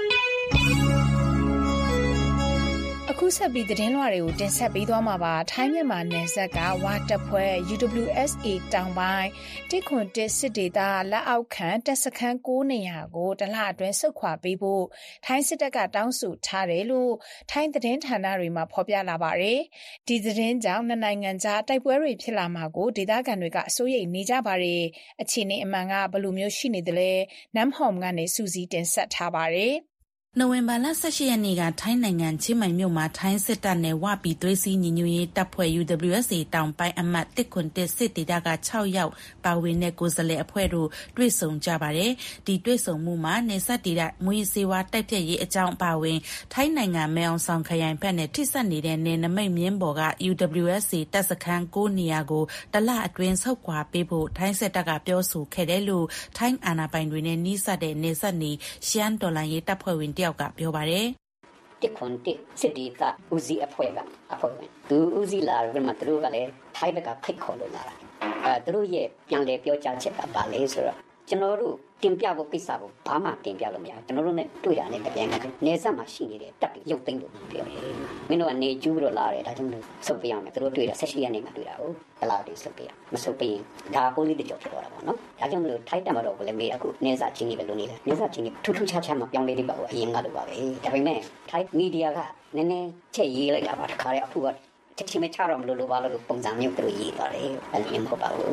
အခုဆက်ပြီးသတင်းလွှာတွေကိုတင်ဆက်ပေးသွားမှာပါထိုင်းမြန်မာနယ်စပ်ကဝါတပ်ဖွဲ့ UWSA တောင်ပိုင်း101စစ်ဒေသလက်အောက်ခံတပ်စခန်း9နေရာကိုတလအတွင်းဆုတ်ခွာပေးဖို့ထိုင်းစစ်တပ်ကတောင်းဆိုထားတယ်လို့ထိုင်းသတင်းဌာနတွေမှာဖော်ပြလာပါတယ်ဒီသတင်းကြောင့်နှစ်နိုင်ငံကြားတိုက်ပွဲတွေဖြစ်လာမှာကိုဒေသခံတွေကအစိုးရိမ်နေကြပါတယ်အခြေအနေအမှန်ကဘယ်လိုမျိုးရှိနေသလဲနမ်ဟောမ်ကနေစူးစီးတင်ဆက်ထားပါတယ်နိုဝင်ဘာလ18ရက်နေ့ကထိုင်းနိုင်ငံချင်းမိုင်မြို့မှာထိုင်းစစ်တပ်နဲ့ဝပြည်သွေးစည်းညီညွတ်ရေးတပ်ဖွဲ့ UWSA တောင်ပိုင်းအမှတ်101စစ်ဒေသက6ယောက်ပါဝင်တဲ့ကိုယ်စားလှယ်အဖွဲ့တို့တွေ့ဆုံကြပါတယ်။ဒီတွေ့ဆုံမှုမှာနေဆက်ဒေသမွေးစေဝါတိုက်ပြည့်ရေးအကြောင်းပါဝင်ထိုင်းနိုင်ငံမဲအောင်ဆောင်ခရိုင်ဘက်နဲ့ထိစပ်နေတဲ့နယ်နမိတ်မြင်းပေါ်က UWSA တပ်စခန်း9နေရာကိုတလအတွင်းဆုတ်ခွာပေးဖို့ထိုင်းစစ်တပ်ကပြောဆိုခဲ့တယ်လို့ထိုင်းအာဏာပိုင်တွေနဲ့နှိစက်တဲ့နေဆက်နေရှမ်းတော်လှန်ရေးတပ်ဖွဲ့ဝင်တယောက်ကပြောပါတယ်တစ်ခွန်တစ်စစ်ဒီတာဦးစီးအဖွဲ့ဝင်သူဦးစီးလာတော့မှသူတို့ကလည်းထိုင်းဘက်ကဖိတ်ခေါ်လို့လာတာသူတို့ရဲ့ပြန်လေပြောကြားချက်ကပါလေဆိုတော့ကျွန်တော်တို့တင်ပြဖို့ကိစ္စကိုဘာမှတင်ပြလို့မရကျွန်တော်တို့နဲ့တွေ့တာနဲ့တပြိုင်နက်နေဆက်မှာရှိနေတဲ့တပ်ရုပ်သိမ်းလို့ပြောတယ်မင်းတို့ကနေကျူးပြီးတော့လာတယ်ဒါကြောင့်လို့ဆုတ်ပြရမယ်သူတို့တွေ့တာ16ရက်နေ့မှာတွေ့တာဟုတ်တလားတွေဆုတ်ပြရမဆုတ်ပြရင်ဒါပိုလိတကြောဖြစ်သွားတာပေါ့နော်ဒါကြောင့်လို့ထိုက်တယ်မတော့ဘယ်လဲမေးအခုနေဆက်ချင်းကြီးပဲလို့နေတယ်နေဆက်ချင်းကြီးထူးထူးခြားခြားမပြောင်းလဲသေးပါဘူးအရင်ကလိုပါပဲဒါပေမဲ့ထိုက်မီဒီယာကနည်းနည်းချက်ရေးလိုက်တာပါတခါတည်းအခုကချက်ချင်းမချတော့မလို့ပါလို့ပုံစံမျိုးသူတို့ရေးသွားတယ်အဲ့လိုမဟုတ်ပါဘူး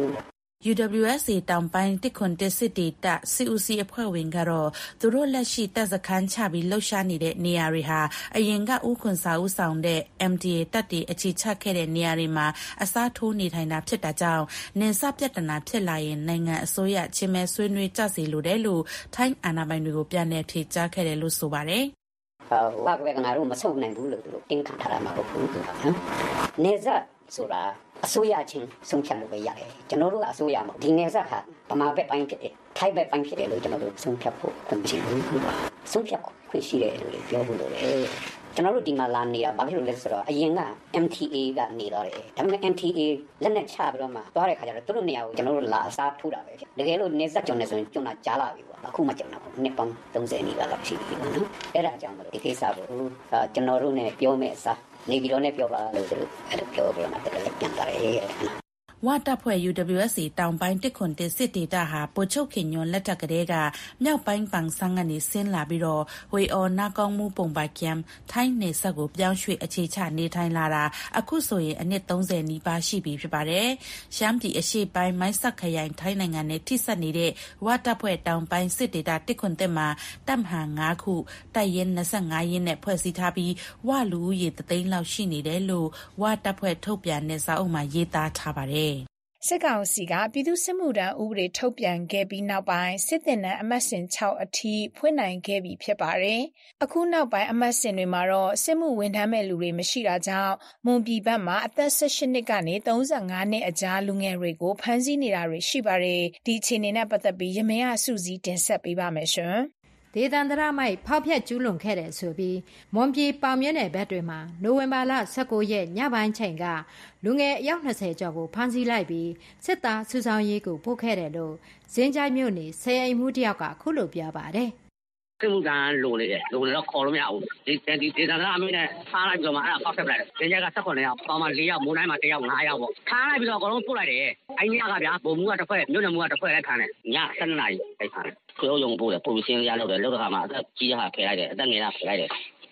UWSA တောင်ပိုင်း101စစ်ဒေသစစ်ဦးစီးအဖွဲ့ဝင်ကတော့သူတို့လက်ရှိတပ်စခန်းချပြီးလှုပ်ရှားနေတဲ့နေရာတွေဟာအရင်ကဥခွန်စာဦးဆောင်တဲ့ MDA တပ်တွေအခြေချခဲ့တဲ့နေရာတွေမှာအစားထိုးနေထိုင်တာဖြစ်တာကြောင့်နေစပြဿနာဖြစ်လာရင်နိုင်ငံအစိုးရချင်းမဲဆွေးနွေးကြစီလိုတယ်လို့ထိုင်းအာဏာပိုင်တွေကိုပြန်လည်ဖြေကြားခဲ့တယ်လို့ဆိုပါတယ်ဘာကငါတို့မဆုတ်နိုင်ဘူးလို့သူတို့တင်းခံထားတာမဟုတ်ဘူးသူကနေစဆိုတာအစိုးရချင်းဆုံးဖြတ်လို့ပဲရတယ်ကျွန်တော်တို့ကအစိုးရမဟုတ်ဒီနယ်စပ်ဟာဗမာဘက်ပိုင်းဖြစ်တယ်ထိုင်းဘက်ပိုင်းဖြစ်တယ်လို့ကျွန်တော်တို့ဆုံးဖြတ်ဖို့မရှိဘူးဆုံးဖြတ်ခွင့်ရှိတယ်လို့ပြောဖို့လိုတယ်ကျွန်တော်တို့ဒီမှာလာနေတာဘာဖြစ်လို့လဲဆိုတော့အရင်က MTA ကနေတော့တယ်ဒါပေမဲ့ MTA လက်နဲ့ချပြီးတော့မှသွားတဲ့ခါကျတော့သူတို့နေရာကိုကျွန်တော်တို့လာအစားထိုးတာပဲဖြစ်တကယ်လို့နယ်စပ်ကျော်နေဆိုရင်ကျွန်တော်ကြားလာပြီပေါ့အခုမှကျွန်တော်နှစ်ပေါင်း30နီးပါးလောက်ရှိပြီပေါ့နော်အဲ့ဒါကြောင့်မလို့ဒီကိစ္စကိုကျွန်တော်တို့ ਨੇ ပြောမယ်အစားနေပြီးတော့ ਨੇ ပြောပါလို့သူအဲ့လိုပြောပြီးတော့မှပြန်လာတယ်ဝါတပ်ဖွဲ့ UWSA တောင်ပိုင်း101စစ်ဒေသဟာပိုချုပ်ခင်ညွန်လက်ထက်ကလေးကမြောက်ပိုင်းပန်းဆန်းကနေဆင်းလာပြီးတော့ဝေအော်နာကောင်းမှုပုံပါကျမ်ထိုင်းနေဆက်ကိုပြောင်းရွှေ့အခြေချနေထိုင်လာတာအခုဆိုရင်အနှစ်30နီးပါးရှိပြီဖြစ်ပါတယ်။ရှမ်းပြည်အရှေ့ပိုင်းမိုင်းဆက်ခရိုင်ထိုင်းနိုင်ငံနဲ့ထိစပ်နေတဲ့ဝါတပ်ဖွဲ့တောင်ပိုင်းစစ်ဒေသ101မှာတပ်မဟာ9ခုတိုက်ရင်25ရင်းနဲ့ဖွဲ့စည်းထားပြီးဝလူဦးရေ3သိန်းလောက်ရှိနေတယ်လို့ဝါတပ်ဖွဲ့ထုတ်ပြန်တဲ့စာအုပ်မှာရေးသားထားပါတယ်စစ်ကောင်စီကပြည်သူ့စစ်မှုထမ်းဥပဒေထုတ်ပြန်ခဲ့ပြီးနောက်ပိုင်းစစ်တပ်နဲ့အမတ်စင်6အထိဖွင့်နိုင်ခဲ့ပြီဖြစ်ပါတယ်။အခုနောက်ပိုင်းအမတ်စင်တွေမှာတော့စစ်မှုဝန်ထမ်းမဲ့လူတွေမရှိတာကြောင့်မွန်ပြည်ဘက်မှာအသက်18နှစ်ကနေ35နှစ်အကြားလူငယ်တွေကိုဖမ်းဆီးနေတာတွေရှိပါတယ်။ဒီအခြေအနေနဲ့ပတ်သက်ပြီးရမင်းကစုစည်းတင်ဆက်ပေးပါမယ်ရှင်။ဒေသန္တရမိုက်ဖောက်ဖျက်ကျူးလွန်ခဲ့တယ်ဆိုပြီးမွန်ပြည်ပေါင်မြင့်နယ်ဘက်တွေမှာနိုဝင်ဘာလ19ရက်ညပိုင်းချိန်ကလူငယ်အယောက်20ကျော်ကိုဖမ်းဆီးလိုက်ပြီးစစ်သားစုဆောင်ရေးကိုပို့ခဲ့တယ်လို့ဇင်းကြိုက်မြို့နယ်ဆယ်အိမ်မှုတယောက်ကခုလိုပြောပါတယ်စစ်မှုထမ်းလိုနေတယ်လိုတော့ခေါ်လို့မရဘူးဒီဒေသန္တရအမိနဲ့ထားလိုက်ပြီးတော့မှအဲ့ဒါဖောက်ဖျက်ပလိုက်တယ်ဇင်းကြိုက်က18ယောက်ပေါင်မှာ4ယောက်မိုးတိုင်းမှာ1ယောက်5ယောက်ပေါ့ထားလိုက်ပြီးတော့အကုန်လုံးပို့လိုက်တယ်အဲ့ညကဗျာဘုံမှုကတစ်ဖွဲ့မြို့နယ်မှုကတစ်ဖွဲ့လိုက်ခံတယ်ည12နာရီအဲ့ခံတယ်ခွေးရုံပို့တယ်ပို့ပြီးရှင်းရလို့တယ်လောက်တဲ့ခါမှာအသက်ကြီးတာဖယ်လိုက်တယ်အသက်ငယ်တာဖယ်လိုက်တယ်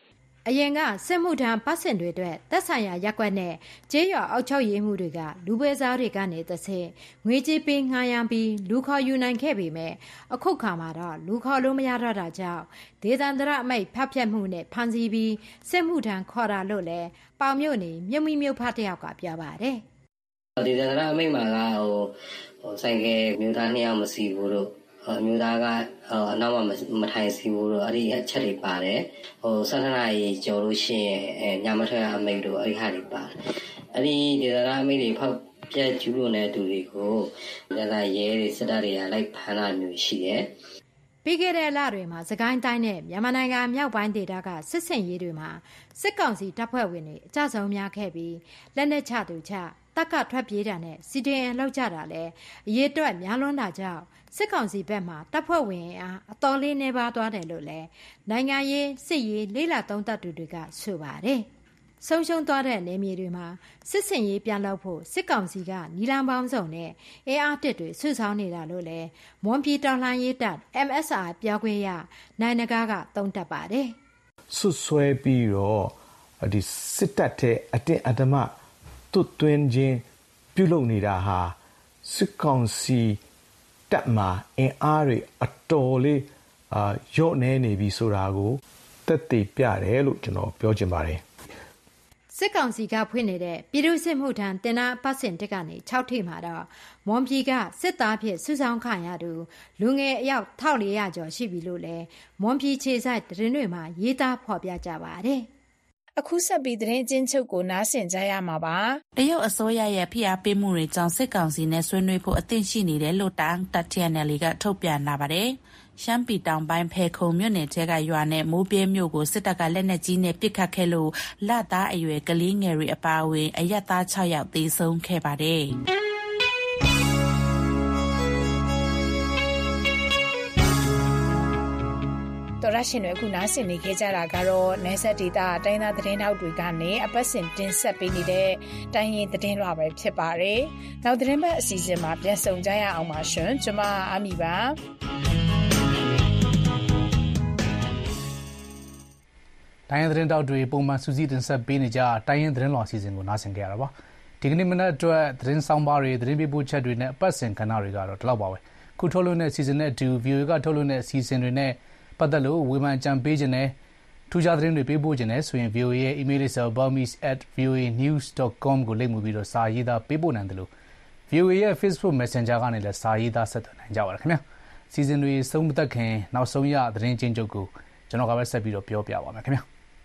အရင်ကစစ်မှုထမ်းပတ်စင်တွေအတွက်သက်ဆိုင်ရာရပ်ကွက်နဲ့ကျေးရွာအောက်ချုပ်ရေးမှုတွေကလူပွဲစားတွေကနေသဖြင့်ငွေကြေးပေးငှားရမ်းပြီးလူခေါ်ယူနိုင်ခဲ့ပေမဲ့အခုခါမှာတော့လူခေါ်လို့မရတော့တာကြောင့်ဒေသန္တရအမိတ်ဖျက်ဖျက်မှုနဲ့ဖမ်းဆီးပြီးစစ်မှုထမ်းခေါ်တာလို့လည်းပေါင်မြို့နေမြုံမီမြို့ဖတ်တယောက်ကပြောပါတယ်ဒေသန္တရအမိတ်မှာကဆိုင်ကမြို့သား2ယောက်မစီဘူးလို့မြို့သားကအနောက်မှာမထိုင်စီဘူးလို့အဲ့ဒီအချက်တွေပါတယ်12နာရီကျော်လို့ရှိရင်ညမထွက်အမိတ်တို့အဲ့ဒီဟာတွေပါတယ်အဲ့ဒီဒေသနာအမိတ်တွေဖောက်ပြက်ကျူးလွန်တဲ့သူတွေကိုဒေသရဲတွေစစ်တပ်တွေကလိုက်ဖမ်းတာမျိုးရှိတယ်ပြီးခဲ့တဲ့လတွေမှာစကိုင်းတိုင်းနဲ့မြန်မာနိုင်ငံမြောက်ပိုင်းဒေသကစစ်စင်ရေးတွေမှာစစ်ကောင်စီတပ်ဖွဲ့ဝင်တွေအကြဆုံးများခဲ့ပြီးလက်နက်ချသူချတပ်ကထွက်ပြေးတာနဲ့စီဒီအန်လောက်ကြတာလဲအရေးအတွက်များလွန်းတာကြောင့်စစ်ကောင်စီဘက်မှတပ်ဖွဲ့ဝင်အားအတော်လေးနေပါသွားတယ်လို့လဲနိုင်ငံရေးစစ်ရေးလေးလာသုံးသပ်သူတွေကဆိုပါတယ်ဆုံးရှုံးသွားတဲ့နေမြေတွေမှာစစ်စင်ရေးပြန်လုပ်ဖို့စစ်ကောင်စီကနီလန်ပေါင်းစုံနဲ့အင်အားတစ်တွေဆွဆောင်းနေတာလို့လဲမွန်ပြည်တော်လှန်ရေးတပ် MSR ပြောခွင့်ရနိုင်နဂါကသုံးသပ်ပါတယ်ဆွဆွဲပြီးတော့ဒီစစ်တပ်တဲ့အတင်းအဓမ္မတွတ်သွင်းခြင်းပြုလုပ်နေတာဟာစစ်ကောင်စီတပ်မှာအင်အားတွေအတော်လေးရော့နေနေပြီဆိုတာကိုသက်သေပြတယ်လို့ကျွန်တော်ပြောချင်ပါတယ်စစ်ကောင်စီကဖွင့်နေတဲ့ပြည်သူ့စစ်မှုထမ်းတင်နာပတ်စင်တက်ကနေ6ထိပ်မှာတော့မွန်ပြည်ကစစ်သားဖြစ်စုဆောင်ခံရသူလူငယ်အယောက်1400ကျော်ရှိပြီလို့လဲမွန်ပြည်ခြေဆိုင်သတင်းတွေမှာရေးသားဖော်ပြကြပါတယ်အခုဆက်ပြီးသတင်းချင်းချုပ်ကိုနားဆင်ကြရမှာပါတရုတ်အစိုးရရဲ့ဖိအားပေးမှုတွေကြောင့်စစ်ကောင်စီနဲ့ဆွေးနွေးဖို့အသင့်ရှိနေတယ်လို့တန်တထန်နယ်လီကထုတ်ပြန်လာပါတယ်ရှမ်းပြည်တောင်ပိုင်းဖဲခုံမြို့နယ်ထဲကရွာနဲ့မိုးပြဲမြို့ကိုစစ်တပ်ကလက်နက်ကြီးနဲ့ပစ်ခတ်ခဲ့လို့လသားအရွယ်ကလေးငယ်တွေအပါအဝင်အရပ်သား6ယောက်သေဆုံးခဲ့ပါတယ်တော်ရရှင်တွေအခုနားဆင်နေခဲ့ကြတာကတော့နယ်ဆက်ဒေတာတိုင်းသားသတင်းတောက်တွေကနေအပတ်စဉ်တင်ဆက်ပေးနေတဲ့တိုင်းရင်သတင်းလွှာပဲဖြစ်ပါတယ်။နောက်သတင်းပတ်အစီအစဉ်မှာပြန်ဆုံကြရအောင်ပါရှင်။ကျွန်မအာမီပါ။တိုင်းရင်သတင်းတောက်တွေပုံမှန်စူးစီးတင်ဆက်ပေးနေကြတိုင်းရင်သတင်းလွှာအစီအစဉ်ကိုနားဆင်ကြရတာပါ။ဒီကနေ့မနက်အတွက်သတင်းဆောင်ပါတွေသတင်းပေးပို့ချက်တွေနဲ့အပတ်စဉ်ကဏ္ဍတွေကတော့ဒီလောက်ပါပဲ။ခုထုတ်လွှင့်တဲ့စီစဉ်နဲ့အတူ VOA ကထုတ်လွှင့်တဲ့အစီအစဉ်တွေနဲ့ပတ်သက်လို့ဝေဖန်အကြံပေးခြင်းနဲ့ထူးခြားသတင်းတွေပေးပို့ခြင်းနဲ့ဆိုရင် VOA ရဲ့ email လိပ်စာ burmese@voanews.com ကိုလိပ်မူပြီးတော့စာရေးသားပေးပို့နိုင်တယ်လို့ VOA ရဲ့ Facebook Messenger ကနေလည်းစာရေးသားဆက်သွယ်နိုင်ကြပါတယ်ခင်ဗျာစီစဉ်တွေဆုံးမသက်ခင်နောက်ဆုံးရသတင်းချင်းချုပ်ကိုကျွန်တော်ကပဲဆက်ပြီးတော့ပြောပြပါမယ်ခင်ဗျာ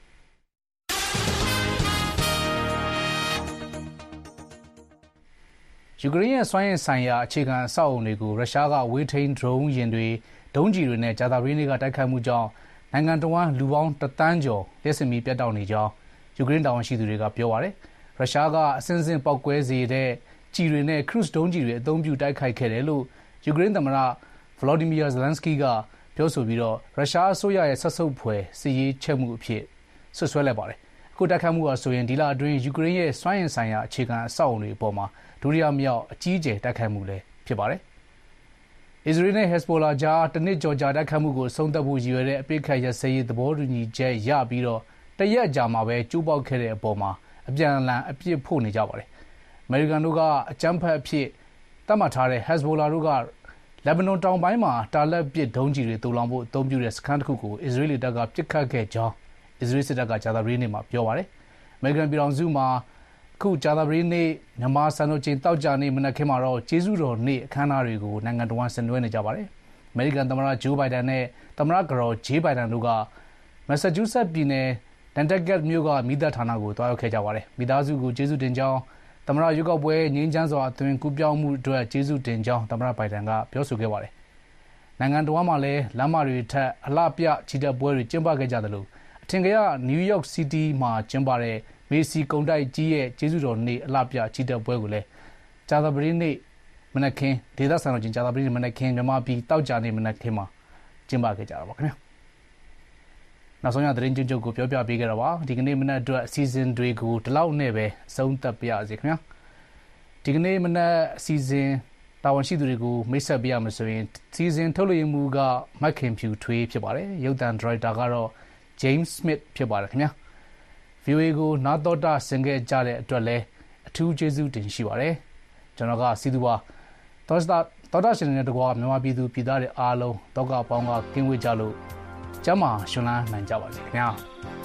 ယူကရိန်းရဲ့စွမ်းအင်ဆိုင်ရာအခြေခံအဆောက်အအုံတွေကိုရုရှားကဝေးထိန်း drone ယာဉ်တွေဒုံးကျည်တွေနဲ့ဂျာတာပရီနေ့ကတိုက်ခိုက်မှုကြောင့်နိုင်ငံတော်ဝန်လူပေါင်း1တန်းကျော်လက်စင်မီပြတ်တောက်နေကြောင်းယူကရိန်းတာဝန်ရှိသူတွေကပြောပါတယ်။ရုရှားကအစင်းစင်းပောက်ကွဲစေတဲ့ကျည်တွေနဲ့ခရုစ်ဒုံးကျည်တွေအသုံးပြုတိုက်ခိုက်ခဲ့တယ်လို့ယူကရိန်းသမ္မတဗလော်ဒီမီယာဇလန်စကီကပြောဆိုပြီးတော့ရုရှားအစိုးရရဲ့ဆက်ဆုပ်ဖွယ်စစ်ရေးချက်မှုအဖြစ်ဆွဆွဲလိုက်ပါတယ်။အခုတိုက်ခိုက်မှုကဆိုရင်ဒီလအတွင်းယူကရိန်းရဲ့စွမ်းအင်ဆိုင်ရာအခြေခံအဆောက်အအုံတွေအပေါ်မှာဒုတိယမြောက်အကြီးအကျယ်တိုက်ခိုက်မှုလည်းဖြစ်ပါတယ်။အစ္စရေးနဲ့ဟက်ဇ်ဘိုလာကြားတနစ်ကျော်ကြာတိုက်ခိုက်မှုကိုဆုံးသက်ဖို့ရည်ရွယ်တဲ့အပိတ်ခတ်ရစရေးသဘောတူညီချက်ရပြီးတော့တရက်အကြာမှာပဲကျိုးပေါက်ခဲ့တဲ့အပေါ်မှာအပြန်အလှန်အပြစ်ဖို့နေကြပါတယ်။အမေရိကန်တို့ကအကြမ်းဖက်အဖြစ်သတ်မှတ်ထားတဲ့ဟက်ဇ်ဘိုလာတို့ကလက်ဘနွန်တောင်ပိုင်းမှာတာလက်ပစ်ဒုံးကျည်တွေတူလောင်ဖို့အသုံးပြုတဲ့စခန်းတစ်ခုကိုအစ္စရေးလေတပ်ကပစ်ခတ်ခဲ့ကြောင်းအစ္စရေးစစ်တပ်ကဂျာတာပရီနေ့မှာပြောပါတယ်။အမေရိကန်ပြည်ထောင်စုမှာခုဂျာတာပရီနေ့မြန်မာစံတော်ချိန်တောက်ကြနေ့မနက်ခင်းမှာတော့ကျေးဇူးတော်နေ့အခမ်းအနားတွေကိုနိုင်ငံတော်ဝန်ဆင်နွှဲနေကြပါတယ်။အမေရိကန်သမ္မတဂျိုးဘိုင်ဒန်နဲ့သမ္မတကတော်ဂျေးဘိုင်ဒန်တို့ကမက်ဆာချူးဆက်ပြည်နယ်ဒန်တက်ကတ်မြို့ကမိသားဌာနကိုတွားရောက်ခဲ့ကြပါတယ်။မိသားစုကိုကျေးဇူးတင်ကြောင်းသမ္မတရွေးကောက်ပွဲငြိမ်းချမ်းစွာအသွင်ကူးပြောင်းမှုအတွက်ကျေးဇူးတင်ကြောင်းသမ္မတဘိုင်ဒန်ကပြောဆိုခဲ့ပါတယ်။နိုင်ငံတော်မှာလည်းလမ်းမတွေထက်အလှပြချီတက်ပွဲတွေကျင်းပခဲ့ကြတယ်လို့အထင်ကရနယူးယောက်စီးတီးမှာကျင်းပတဲ့မေစီကုန်တိုက်ကြီးရဲ့ကျေးဇူးတော်နေ့အလှပြချီတက်ပွဲကိုလည်းဂျာတာပရီနေ့မနက်ခင်းဒေသစံတော်ချိန်ဂျာတာပရီနေ့မနက်ခင်းမြန်မာပြည်တောက်ကြနေ့မနက်ခင်းမှာကျင်းပခဲ့ကြတာပါခင်ဗျာနောက်ဆုံးရသတင်းကြိုကိုပြောပြပေးခဲ့တာပါဒီကနေ့မနက်အတွက်အစီအစဉ်တွေကိုဒီလောက်နဲ့ပဲအဆုံးသတ်ပြရစီခင်ဗျာဒီကနေ့မနက်အစီအစဉ်တာဝန်ရှိသူတွေကိုမိတ်ဆက်ပေးရမယ်ဆိုရင်စီစဉ်ထုတ်လွှင့်မှုကမက်ခင်ဖြူထွေးဖြစ်ပါတယ်ရုပ်သံဒရိုက်တာကတော့ James Smith ဖြစ်ပါတယ်ခင်ဗျာ VOA ကိုနားတော်တာဆင်ခဲ့ကြတဲ့အတွက်လည်းအထူးကျေးဇူးတင်ရှိပါတယ်ကျွန်တော်ကစီသူပါတော်တာရှင်တဲ့တကွာမြန်မာပြည်သူပြည်သားတွေအားလုံးတောကပေါင်းကကင်းဝေးကြလို့ကျမ်းမာရှင်လန်းနိုင်ကြပါစေခင်ဗျာ